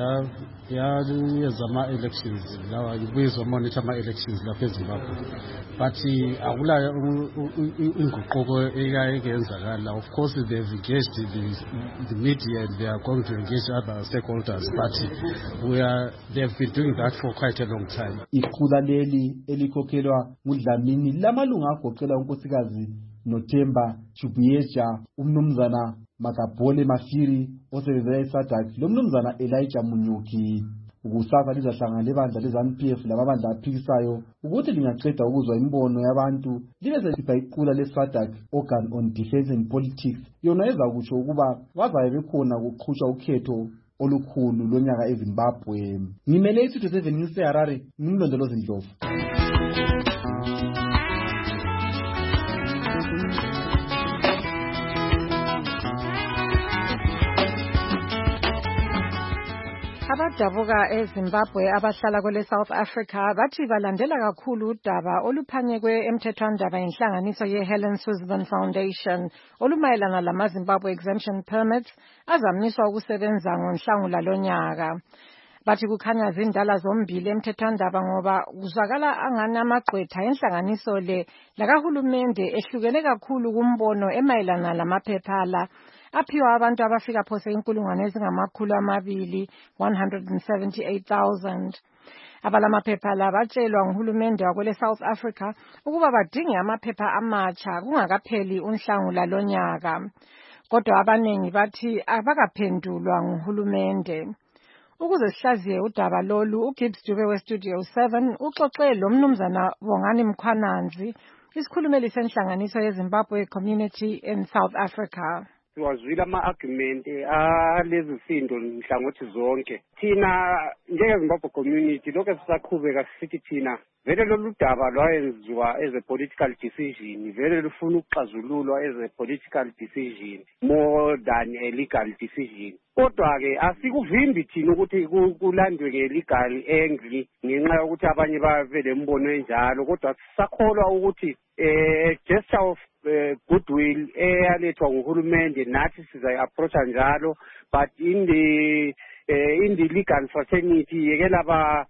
yayenza ama-elections lawa ibuyizwa monitor ama-elections lapha eZimbabwe, but akula inguquko eyayenzakala. Of course they've engaged the, the media and they are going to engage other stakeholders, but we are they've been doing that for quite a long time. Iqula leli elikhokhelwa ngudlamini lamalunga agoqela unkosikazi noThemba Chubuyeja, umnumzana Makabole Mafiri osebenzela iSADC lo mnumzana Elijah Munyuki. Ukusasa lizahlangana lebandla leZANU P F lababandla aphikisayo ukuthi lingaqeda ukuzwa imbono yabantu libe selipha iqula leSADC Organ on Defense and Politics yona ezakutsho ukuba bazabe bekhona kuqhutshwa ukhetho olukhulu lonyaka eZimbabwe. Ngimele isitho seven News eHarare, ngimlondolozi Ndlovu. Abadabuka eZimbabwe abahlala kwele South Africa bathi balandela kakhulu udaba oluphanyekwe emthethwandaba yenhlanganiso ye-Helen Suzman Foundation olumayelana lama-Zimbabwe exemption permits azamiswa ukusebenza ngoNhlangula lonyaka. Bathi kukhanya zindala zombili emthethwandaba ngoba kuzwakala angani amagqwetha enhlanganiso le lakahulumende ehlukene kakhulu kumbono emayelana lamaphepha la aphiwa abantu abafika phose inkulungwane ezingamakhulu amabili one hundred seventy-eight thousand. Abalamaphepha la batshelwa nguhulumende wakwele South Africa ukuba badinge amaphepha amatsha kungakapheli uNhlangula lonyaka. Kodwa abanengi bathi abakaphendulwa nguhulumende. Ukuze sihlaziye udaba lolu, uGibbs Dube weStudio seven uxoxe lo mnumzana Bongani Mkhwananzi, isikhulumeli senhlanganiso yeZimbabwe Community in South Africa. Siwazwile ama-argument alezi sindo nhlangothi zonke. Thina njengeZimbabwe Community lokho sisaqhubeka sithi thina vele lolu daba lwayenziwa as a political decision, vele lufuna ukuxazululwa as a political decision more than a legal decision. Kodwa ke asikuvimbi thina ukuthi kulandwe nge-legal angle ngenxa yokuthi abanye bavele imbono enjalo, kodwa sisakholwa ukuthi eh gesture of uh, goodwill eyalethwa nguhulumende nathi sizayi-approacha njalo, but in the uh, in the legal fraternity yekela ba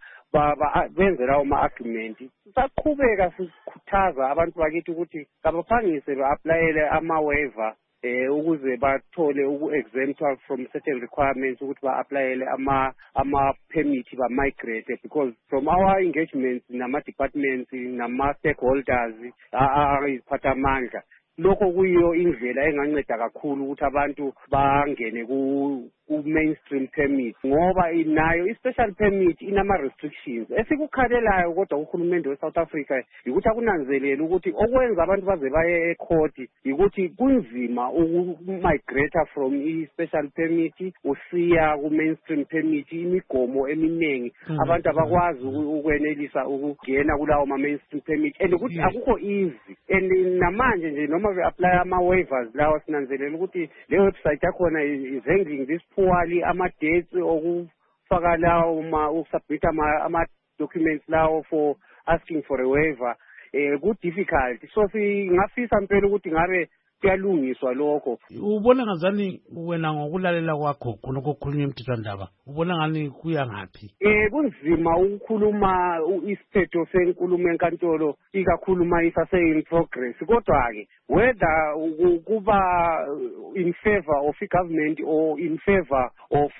benze lawo ma-argument. Sisaqhubeka sikhuthaza abantu bakithi ukuthi kabaphangise ba-aplayele ama-waiver eh ukuze bathole uku-exemptwa from certain requirements ukuthi ba-aplayele ama ama-permit ba-migrate, because from our engagements nama-departments nama-stakeholders ayiziphathamandla lokho kuyiyo indlela enganceda kakhulu ukuthi abantu bangene ku-mainstream permit, ngoba inayo i-special permit inama-restrictions esikukhalelayo. Kodwa uhulumende we-South Africa yikuthi akunanzelele ukuthi okwenza abantu baze baye ekhoti yikuthi kunzima uku-migrate from i-special permit usiya ku-mainstream permit, imigomo eminingi abantu abakwazi ukwenelisa ukungena kulawo ma-mainstream permit, and ukuthi akukho easy. And namanje nje noma we-apply ama-waivers lawa sinanzelela ukuthi le website yakhona is handling this poorly, ama-dates okufaka lawo ukusubmit ama-documents lawo for asking for a waiver eh ku-difficult. So singafisa mpela ukuthi ngabe kuyalungiswa lokho. Ubona ngazani wena ngokulalela kwakho khonokho kukhulunywa emthethwandaba, ubona ngani kuya ngaphi? Eh kunzima ukukhuluma isiphetho senkulumo enkantolo ikakhuluma isase in progress, kodwa ke whether kuba in favor of government or in favor of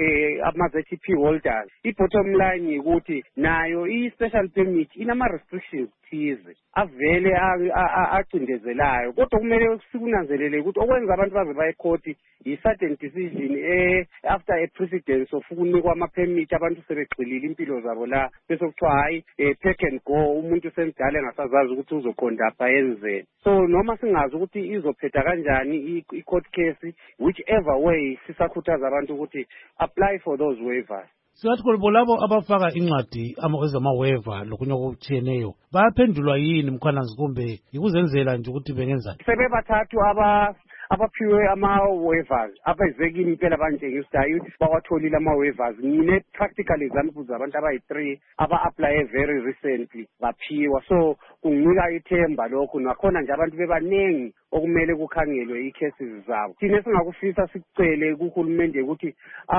ama-Z T P holders, i-bottom line ukuthi nayo i-special permit inama restrictions thize avele acindezelayo, kodwa kumele sikunanzelele ukuthi okwenza abantu baze baye ekhoti yi-certain decision eh after a precedence of ukunikwa ama-permit abantu sebegxilile impilo zabo la bese kuthiwa hayi pack and go, umuntu semdala engasazazi ukuthi uzoqondapha yenzeni. So noma singazi ukuthi izophetha kanjani i-court case, whichever way sisakhuthaza abantu ukuthi apply for those waivers. Singathi kolabo labo abafaka incwadi ezama-waiver lokunye okutshiyeneyo bayaphendulwa yini Mkhwananzi, kumbe yikuzenzela nje ukuthi bengenza? Sebebathathu aba abaphiwe ama-waivers abezekini impela banjengisa hayi bawatholile ama-waivers. Ngine practical examples abantu abayi-three aba-applye very recently baphiwa, so kunginika ithemba lokho. Nakhona nje abantu bebaningi okumele kukhangelwe i-cases zabo. Thina singakufisa sicele kuhulumende ukuthi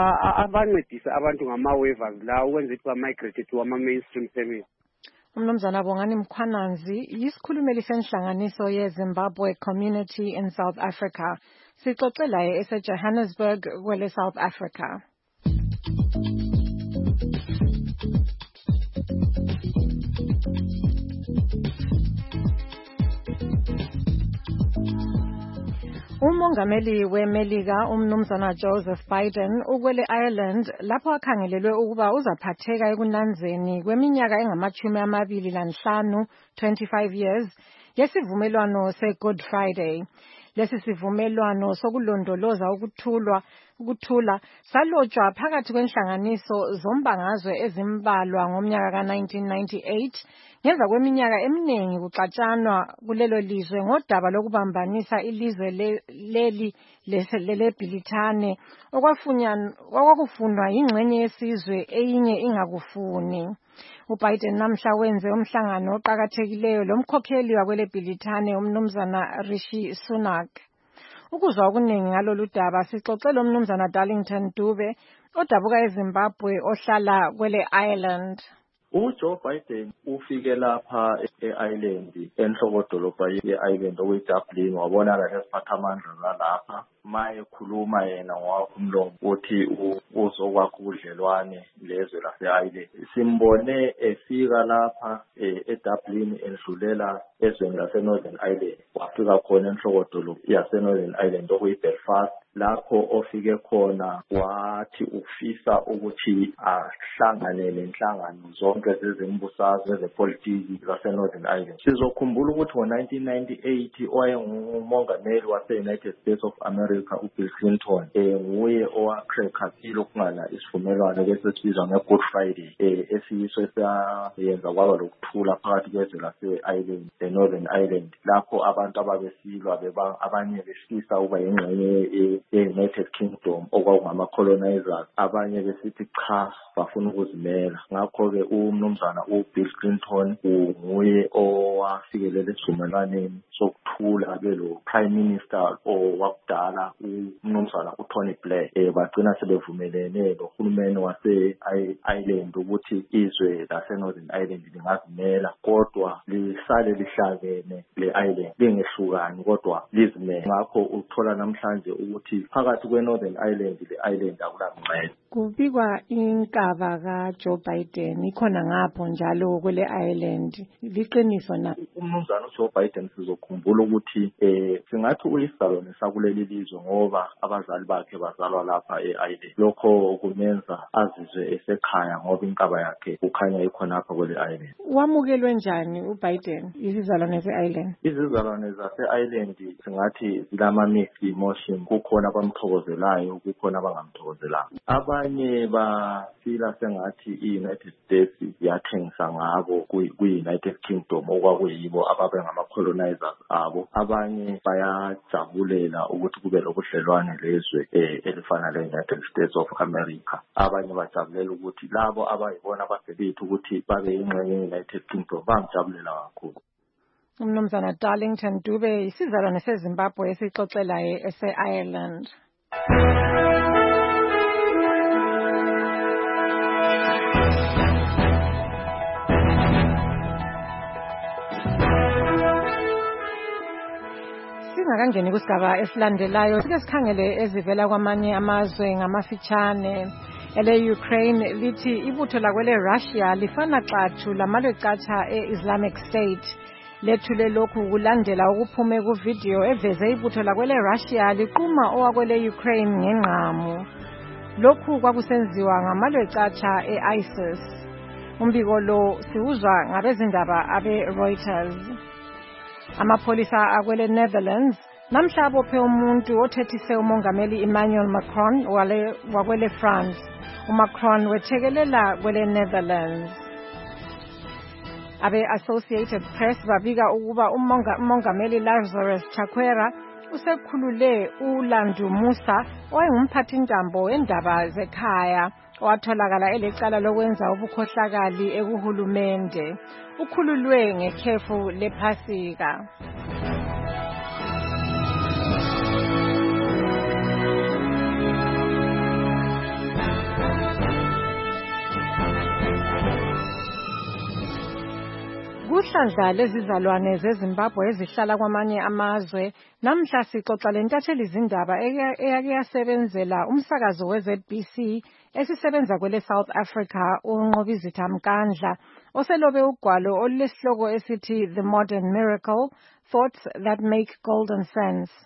abancedise abantu ngama-waivers la ukwenza ukuthi ba-migrate to ama-mainstream permit. Umnumzana Bongani Mkhwananzi yisikhulumeli senhlanganiso yeZimbabwe Community in South Africa. Sixoxe laye eseJohannesburg kwele South Africa. Umongameli weMelika umnumzana Joseph Biden ukwele Ireland lapho akhangelelwe ukuba uzaphatheka ekunanzeni kweminyaka engamachumi amabili lanhlanu twenty-five years yesivumelwano seGood Friday. Lesi sivumelwano sokulondoloza ukuthulwa ukuthula salotshwa phakathi kwenhlanganiso zombangazwe ezimbalwa ngomnyaka ka nineteen ninety-eight ngemva kweminyaka eminingi kuxatshanwa kulelo lizwe ngodaba lokubambanisa ilizwe leli leleBrithani okwakufundwa yingxenye yesizwe eyinye ingakufuni. uBiden namhla wenze umhlangano oqhakathekileyo lomkhokheli wakweleBrithani umnumzana Rishi Sunak. Ukuzwa okuningi ngalolu daba sixoxele umnumzana Darlington Dube odabuka eZimbabwe ohlala kwele Ireland. uJoe Biden ufike lapha e-Ireland enhlokodolobha ye-Ireland okuyiDublin wabonana nesiphathamandla zalapha maye khuluma yena ngomlomo uthi uzokwakha ubudlelwane lezwe lase-Ireland. Simbone efika lapha eDublin endlulela ezweni lase-Northern Ireland wafika khona enhlokodolobha yase-Northern Ireland okuyiBelfast lapho ofike khona wathi ufisa ukuthi ahlangane nenhlangano zonke zezimbusazwe zepolitiki lase-Northern Ireland. Sizokhumbula ukuthi ngo-nineteen ninety-eight owayengumongameli wase-United States of America uBill Clinton nguye owacracker ilokungana isivumelwano besesibizwa ngeGood Friday esiyiso esayenza kwaba lokuthula phakathi kwezwe lase-Ireland e-Northern Ireland lapho abantu ababesilwa abanye befisa ukuba yingxenye ye-United Kingdom okwakungama-colonizers abanye besithi cha bafuna ukuzimela. Ngakho-ke umnumzana uBill Clinton nguye owafikelela esivumelwaneni sokuthula belo prime minister owakudala umnumzana uTony Blair bagcina sebevumelene nohulumeni wase-Ireland ukuthi izwe lase-Northern Ireland lingazimela kodwa lisale lihlangene le-Ireland lingehlukani kodwa lizimele. Ngakho uthola namhlanje ukuthi phakathi kwe-Northern Ireland le-Ireland akulangcele. Kubikwa inkaba kaJoe Biden ikhona ngapho njalo kwele Ireland liqiniso na? Umnumzana uJoe Biden sizokhumbula ukuthi eh singathi uyisizalwane sakuleli lizwe ngoba abazali bakhe bazalwa lapha e-Ireland. Lokho kumenza azizwe esekhaya ngoba inkaba yakhe ukhanya ikhonapha kwele Ireland. Wamukelwe njani uBiden izizalwane ze-Ireland? Izizalwane zase-Ireland singathi zilama mixed emotion, kukhona abamthokozelayo kukhona abangamthokozelanga. Abanye bafila sengathi i-United States yathengisa ngabo kwi-United Kingdom okwakuyibo ababe ngama-colonizers abo. Abanye bayajabulela ukuthi kube lobudlelwane lezwe elifana le-United States of America. Abanye bajabulela ukuthi labo abayibona abasebethu ukuthi babe yingxenye ye-United Kingdom bamjabulela kakhulu. Umnumzana Darlington Dube isizalwane seZimbabwe esixoxela ese-Ireland. Singakangeni kusigaba esilandelayo sike sikhangele ezivela kwamanye amazwe ngamafitshane. Ele Ukraine lithi ibutho lakwele Russia lifana xathu lamalwecatsha e-Islamic State. Lethule lokhu kulandela ukuphume kuvideo eveze ibutho lakwele Russia liquma owakwele Ukraine ngengqamu. Lokhu kwakusenziwa ngamalwecatsha e-ISIS. Umbiko lo siuzwa ngabezindaba abe-Reuters. Amapholisa akwele Netherlands namhla abophe umuntu othethise umongameli Emmanuel Macron wale wakwele France. uMacron wethekelela kwele Netherlands. Abe-Associated Press babika ukuba umongameli Lazarus Chakwera usekhulule uLandu Musa owayengumphathintambo wendaba zekhaya owatholakala elecala lokwenza ubukhohlakali ekuhulumende. Ukhululwe ngekhefu lephasika. Kuhlandla lezizalwane zeZimbabwe ezihlala kwamanye amazwe namhla sixoxa lentatheli izindaba eyake yasebenzela umsakazo we-Z B C esisebenza kwele South Africa uNqobizitha Mkandla oselobe ugwalo olulesihloko esithi The Modern Miracle, Thoughts That Make Golden Sense.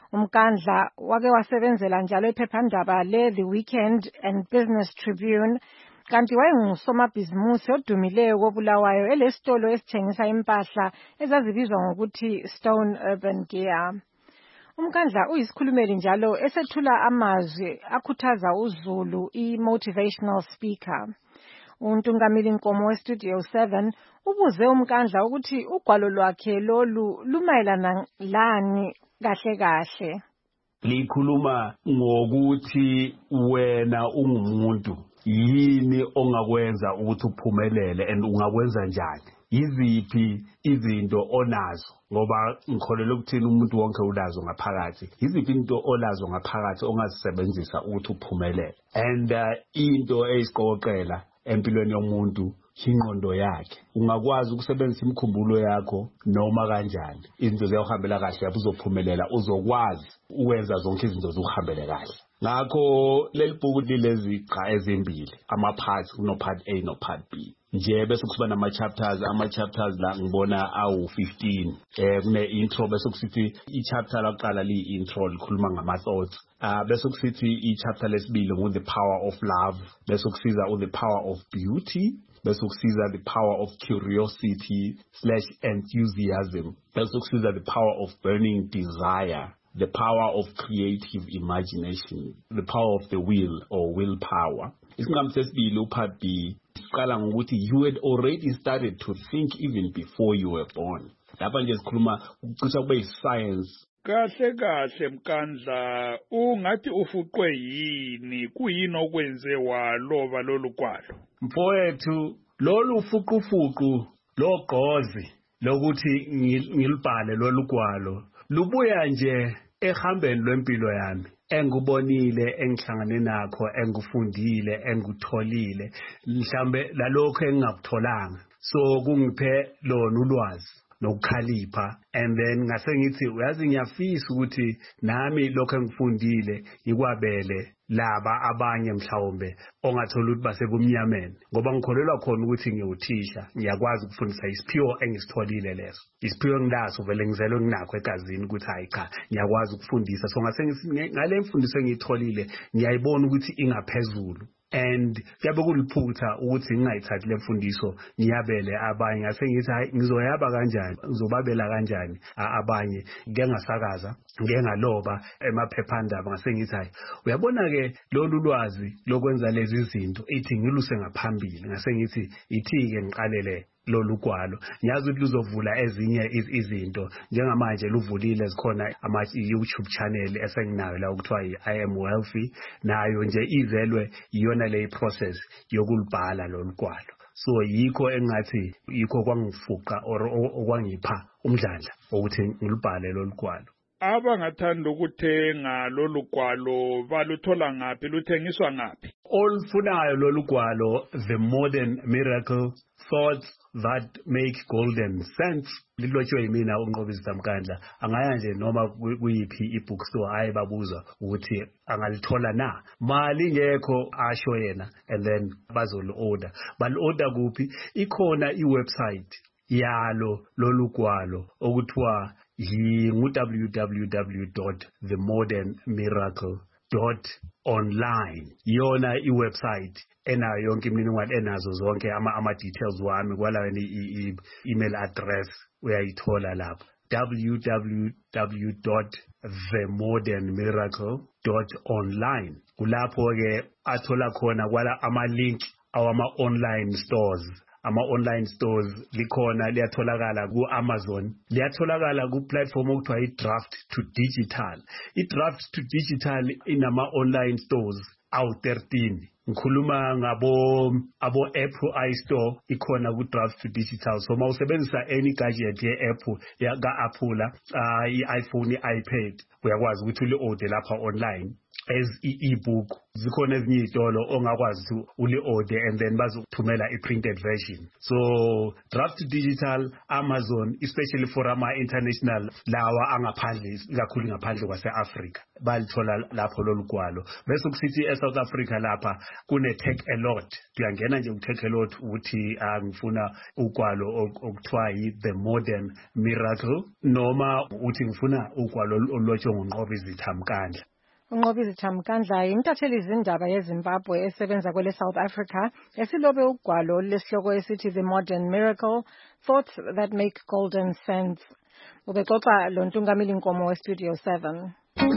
Umkandla wake wasebenzela njalo iphephandaba le The Weekend and Business Tribune kanti wayengusomabhizimusi odumileyo kobulawayo elesitolo esithengisa impahla ezazibizwa ngokuthi Stone Urban Gear. Umkandla uyisikhulumeli njalo esethula amazwi akhuthaza uZulu i-motivational speaker. Untungamili Nkomo weStudio seven ubuze umkandla ukuthi ugwalo lwakhe lolu lumayelana lani kahle kahle. Likhuluma ngokuthi wena ungumuntu yini ongakwenza ukuthi uphumelele and ungakwenza njani. Yiziphi izinto onazo ngoba ngikholelwa ukuthini umuntu wonke ulazo ngaphakathi. Yiziphi into olazo ngaphakathi ongazisebenzisa ukuthi uphumelele. And uh, into eyisiqoqela empilweni yomuntu ingqondo yakhe. Ungakwazi ukusebenzisa imkhumbulo yakho noma kanjani. Izinto ziyohambela kahle lapho uzophumelela, uzokwazi ukwenza zonke izinto zokuhambela kahle. Ngakho leli bhuku lilezi qa ezimbili, ama parts, kuno part A no part B. Nje bese kusiba nama chapters, ama chapters la ngibona awu fifteen. Eh kune intro bese kusithi i chapter laqala li intro likhuluma ngama thoughts. Ah bese kusithi i chapter lesibili ngo the power of love, bese kusiza u the power of beauty, bese kusiza the power of curiosity slash enthusiasm, bese kusiza the power of burning desire, the power of creative imagination, the power of the will or willpower. Isinqamu sesibili upart B siqala ngokuthi you had already started to think even before you were born. Lapha nje sikhuluma ukucisha kube science. Kahle kahle Mkandla, ungathi ufuqwe yini, kuyini okwenze waloba lolu gwalo? Mfowethu, lolu fuqufuqu logqozi lokuthi ngilibhale lolu gwalo lubuya nje ehambeni lwempilo yami. Engubonile, engihlangane nakho, engufundile, engutholile, mhlambe lalokho engakutholanga. So kungiphe lona ulwazi nokukhalipha, and then ngase ngithi uyazi ngiyafisa ukuthi nami lokho engifundile ngikwabele laba abanye mhlawumbe ongathola ukuthi basekumnyameni, ngoba ngikholelwa khona ukuthi ngiyothisha, ngiyakwazi ukufundisa isiphiwo engisitholile leso, isiphiwo engilaso vele ngizelwe nginakho egazini ukuthi hayi cha ngiyakwazi ukufundisa. So ngase ngithi ngale mfundiso engiyitholile ngiyayibona ukuthi ingaphezulu, and kuyabe kuliphutha ukuthi ngingayithathi le mfundiso ngiyabele abanye. Ngase ngithi hayi ngizoyaba kanjani, ngizobabela kanjani abanye, ngeke ngasakaza, ngeke ngaloba emaphephandaba. Ngase ngithi hayi uyabona ke lolu lwazi lokwenza lezi zinto ithi ngiluse ngaphambili. Ngase ngithi ithi ke ngiqalele lolu gwalo, ngiyazi ukuthi luzovula ezinye izinto. Njengamanje luvulile zikhona ama YouTube channel esenginayo la ukuthiwa I am wealthy, nayo nje izelwe iyona le process yokulibhala lolu gwalo. So yikho engathi yikho kwangifuqa or okwangipha umdlandla ukuthi ngilibhale lolu gwalo. Abangathanda ukuthenga lolu gwalo baluthola ngaphi, luthengiswa ngaphi? Olufunayo lolu gwalo, The Modern Miracle, Thoughts That Make Golden Sense, lilotshwe yimina uNqobisa Mkandla. Angaya nje noma kuyiphi i-bookstore hayi babuza ukuthi angalithola na. Mali ngekho asho yena, and then bazolu order. Bal order kuphi? Ikhona i-website yalo lolu gwalo okuthiwa yi-w w w dot the modern miracle dot online. Yona i-website enayo yonke imininingwane, enazo zonke ama ama details wami, kwala ni email address uyayithola lapho, w w w dot the modern miracle dot online. Kulapho ke athola khona kwala ama link awama online stores. Ama online stores likhona, liyatholakala ku Amazon, liyatholakala ku platform okuthiwa i-Draft to Digital. I-Draft to Digital inama online stores awu thirteen. Ngikhuluma ngabo abo Apple iStore, ikhona ku Draft to Digital. So mawusebenzisa any gadget ye Apple ya ka Apple, uh, i-iPhone, i-iPad, uyakwazi ukuthi uli order lapha online. as e-book zikhona ezinye izitolo ongakwazi uli order and then bazokuthumela i-printed version. So Draft Digital, Amazon, especially for ama international lawa angaphandle kakhulu ngaphandle kwase-Africa balithola lapho lolu gwalo. Bese kusithi e-South Africa lapha kune Take a Lot. Uyangena nje ku-Take a Lot uthi ngifuna ugwalo okuthiwa yi-The Modern Miracle noma uthi ngifuna ugwalo olotshwe nguNqobizitha Mkandla. uNqobizitha Mkandla intatheli izindaba yeZimbabwe esebenza kwele South Africa esilobe ugwalo lesihloko esithi The Modern Miracle, Thoughts That Make Golden Sense. Ubexoxa lo Ntungamili Nkomo we-Studio seven.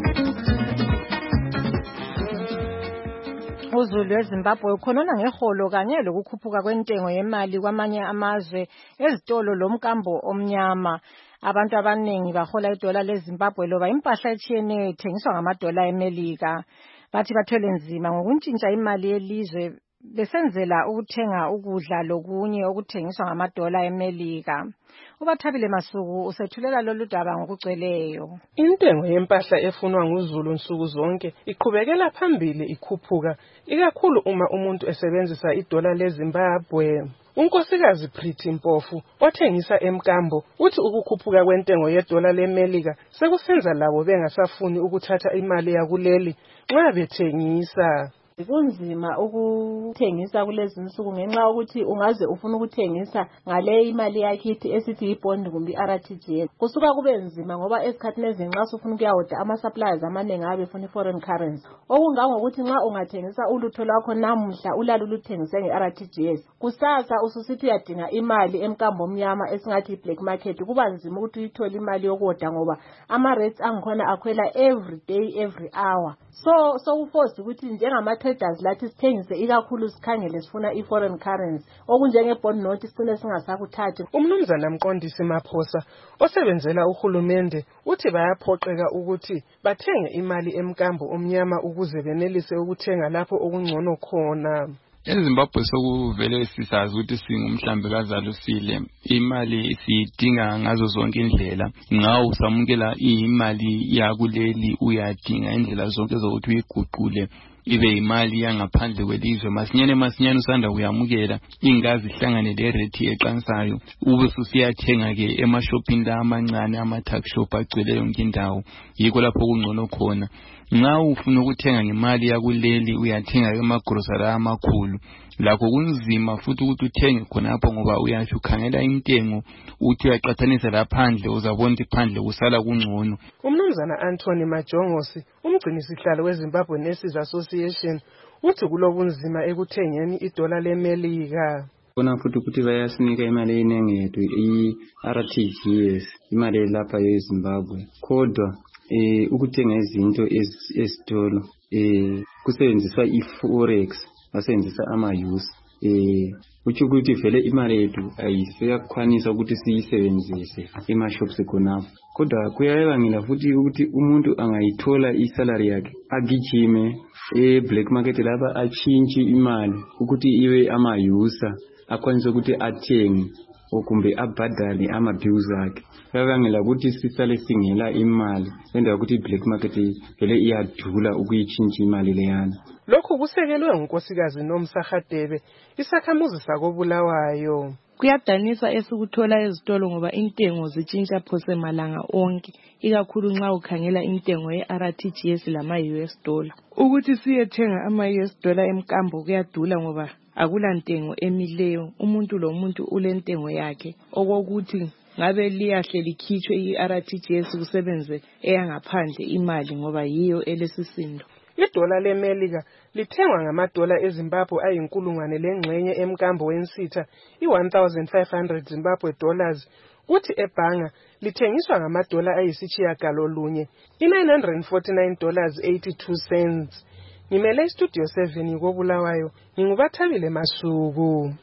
uZulu eZimbabwe ukhonona ngeholo kanye lokukhuphuka kwentengo yemali kwamanye amazwe ezitolo lomkambo omnyama. Abantu abaningi bahola idola leZimbabwe loba impahla etshiyeneyo ethengiswa ngamadola eMelika. Bathi bathwele nzima ngokuntshintsha imali yelizwe besenzela ukuthenga ukudla lokunye okuthengiswa ngamadola eMelika. Ubathabile Masuku usethulela lolu daba ngokugcweleyo. Intengo yempahla efunwa nguZulu nsuku zonke iqhubekela phambili ikhuphuka, ikakhulu uma umuntu esebenzisa idola leZimbabwe. Unkosikazi Pretty Mpofu othengisa emkambo uthi ukukhuphuka kwentengo yedola leMelika sekusenza labo bengasafuni ukuthatha imali yakuleli nxa bethengisa. Kunzima ukuthengisa kulezi nsuku ngenxa ukuthi ungaze ufuna ukuthengisa ngale imali yakithi esithi ibond kumbe R T G S. Kusuka kube nzima ngoba esikhathini ezinxa ufuna ukuyawoda ama suppliers amaningi abe funa foreign currency. Okungangokuthi nxa ungathengisa ulutho lwakho namuhla ulalo luthengise nge-R T G S. Kusasa ususithi uyadinga imali emkambo omnyama esingathi black market. Kuba nzima ukuthi uyithole imali yokuwoda ngoba ama rates angikhona akhwela every day every hour. So so uforce ukuthi njengama traders lathi sithengise ikakhulu sikhangele sifuna i-foreign currency okunjenge bond note sicine singasakuthathi. Umnumzana Mqondisi Maphosa osebenzela uhulumende uthi bayaphoqeka ukuthi bathenge imali emkambo omnyama ukuze benelise ukuthenga lapho okungcono khona. eZimbabwe sokuvele sisazi ukuthi singumhlambi kazalusile, imali siyidinga ngazo zonke indlela. Nxa usamukela imali yakuleli uyadinga indlela zonke zokuthi uyiguqule ibe imali yangaphandle kwelizwe. Masinyane masinyane usanda kuyamukela ingazi ihlangane le rate eqansayo ube susiyathenga ke emashopini la amancane ama-tuck shop agcwele yonke indawo. Yikho lapho kungcono khona. Nxa ufuna ukuthenga ngemali yakuleli uyathenga emagrocery amakhulu, lakho kunzima futhi ukuthi uthenge khonapho ngoba uyasho ukhangela intengo uthi uyaqathanisa laphandle uzabona ukuthi phandle kusala kungcono. Umnumzana Anthony Majongosi umgcinisihlalo weZimbabwe Nurses Association uthi kulobunzima ekuthengeni idola leMelika. Bona futhi ukuthi bayasinika imali enengi yethu i-R T G S, imali lapha yeZimbabwe. Kodwa eh ukuthenga izinto ezitolo eh kusebenziswa i-forex, basebenzisa ama-use eh uthi ukuthi vele imali yethu ayisiyakwanisa ukuthi siyisebenzise ema-shops khonapho. Kodwa kuyabangela futhi ukuthi umuntu angayithola isalary yakhe agijime e-black market lapha achintshe imali ukuthi iwe ama-user akwanise ukuthi athenge okumbe abhadale ama-bills akhe. Kuyabangela ukuthi sisale singela imali endawo ukuthi i-black market vele iyadula ukuyitshintsha imali leyana. Lokhu kusekelwe ngunkosikazi Nomsahadebe isakhamuzi sakobulawayo. Kuyadanisa esikuthola ezitolo ngoba intengo zitshintsha phose malanga onke, ikakhulu nxa ukhangela intengo ye-R T G S lama-U S dollar. Ukuthi siyethenga ama-U S dollar emkambo kuyadula ngoba akula ntengo emileyo, umuntu lo muntu ulentengo yakhe, okokuthi ngabe liyahle likhitshwe i-R T G S kusebenze eyangaphandle imali ngoba yiyo elesisindo. Idola leMelika lithengwa ngamadola eZimbabwe ayinkulungwane lengxenye emkambo wensitha i-one thousand five hundred Zimbabwe dollars, kuthi ebhanga lithengiswa ngamadola ayisitshiyagalolunye i-nine hundred forty-nine dollars eighty-two cents. Ngimele iStudio seven kobulawayo, ngingubathabile Masuku.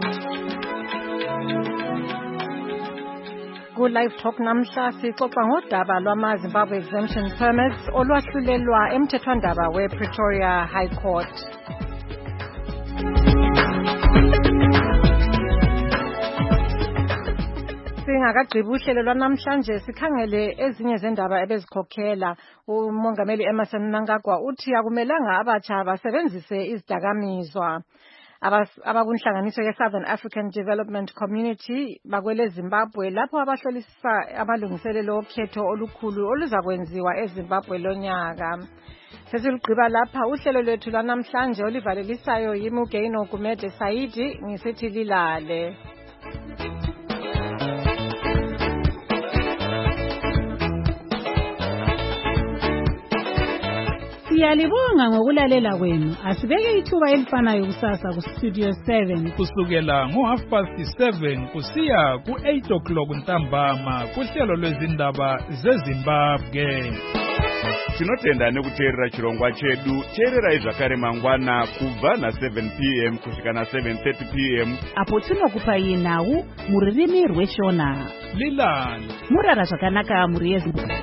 Ku-Live Talk namhla sixoxa ngodaba lwama-Zimbabwe Exemption Permits olwahlulelwa emthethwandaba we-Pretoria High Court. Lingakagqibi uhlelo lwanamhlanje sikhangele ezinye zendaba ebezikhokhela. Umongameli Emmerson Mnangagwa uthi akumelanga abatsha basebenzise izidakamizwa. Abakunhlanganiso ye-Southern African Development Community bakwele Zimbabwe lapho abahlolisisa amalungiselelo okhetho olukhulu oluzakwenziwa eZimbabwe lonyaka. Sesilugqiba lapha uhlelo lwethu lwanamhlanje olivalelisayo yiMugeno Gumede Saidi ngisithi lilale. Siyalibonga ngokulalela kwenu. Asibeke ithuba elifanayo kusasa ku Studio seven kusukela ngo half past seven kusiya ku eight o'clock ntambama kuhlelo lwezindaba zeZimbabwe. Tinotenda nekuteerera chirongwa chedu. Teererai zvakare mangwana kubva na seven p m kusvika na seven thirty p m apo tinokupai nhau mururimi rweshona. Lilani murara zvakanaka muri yeZimbabwe.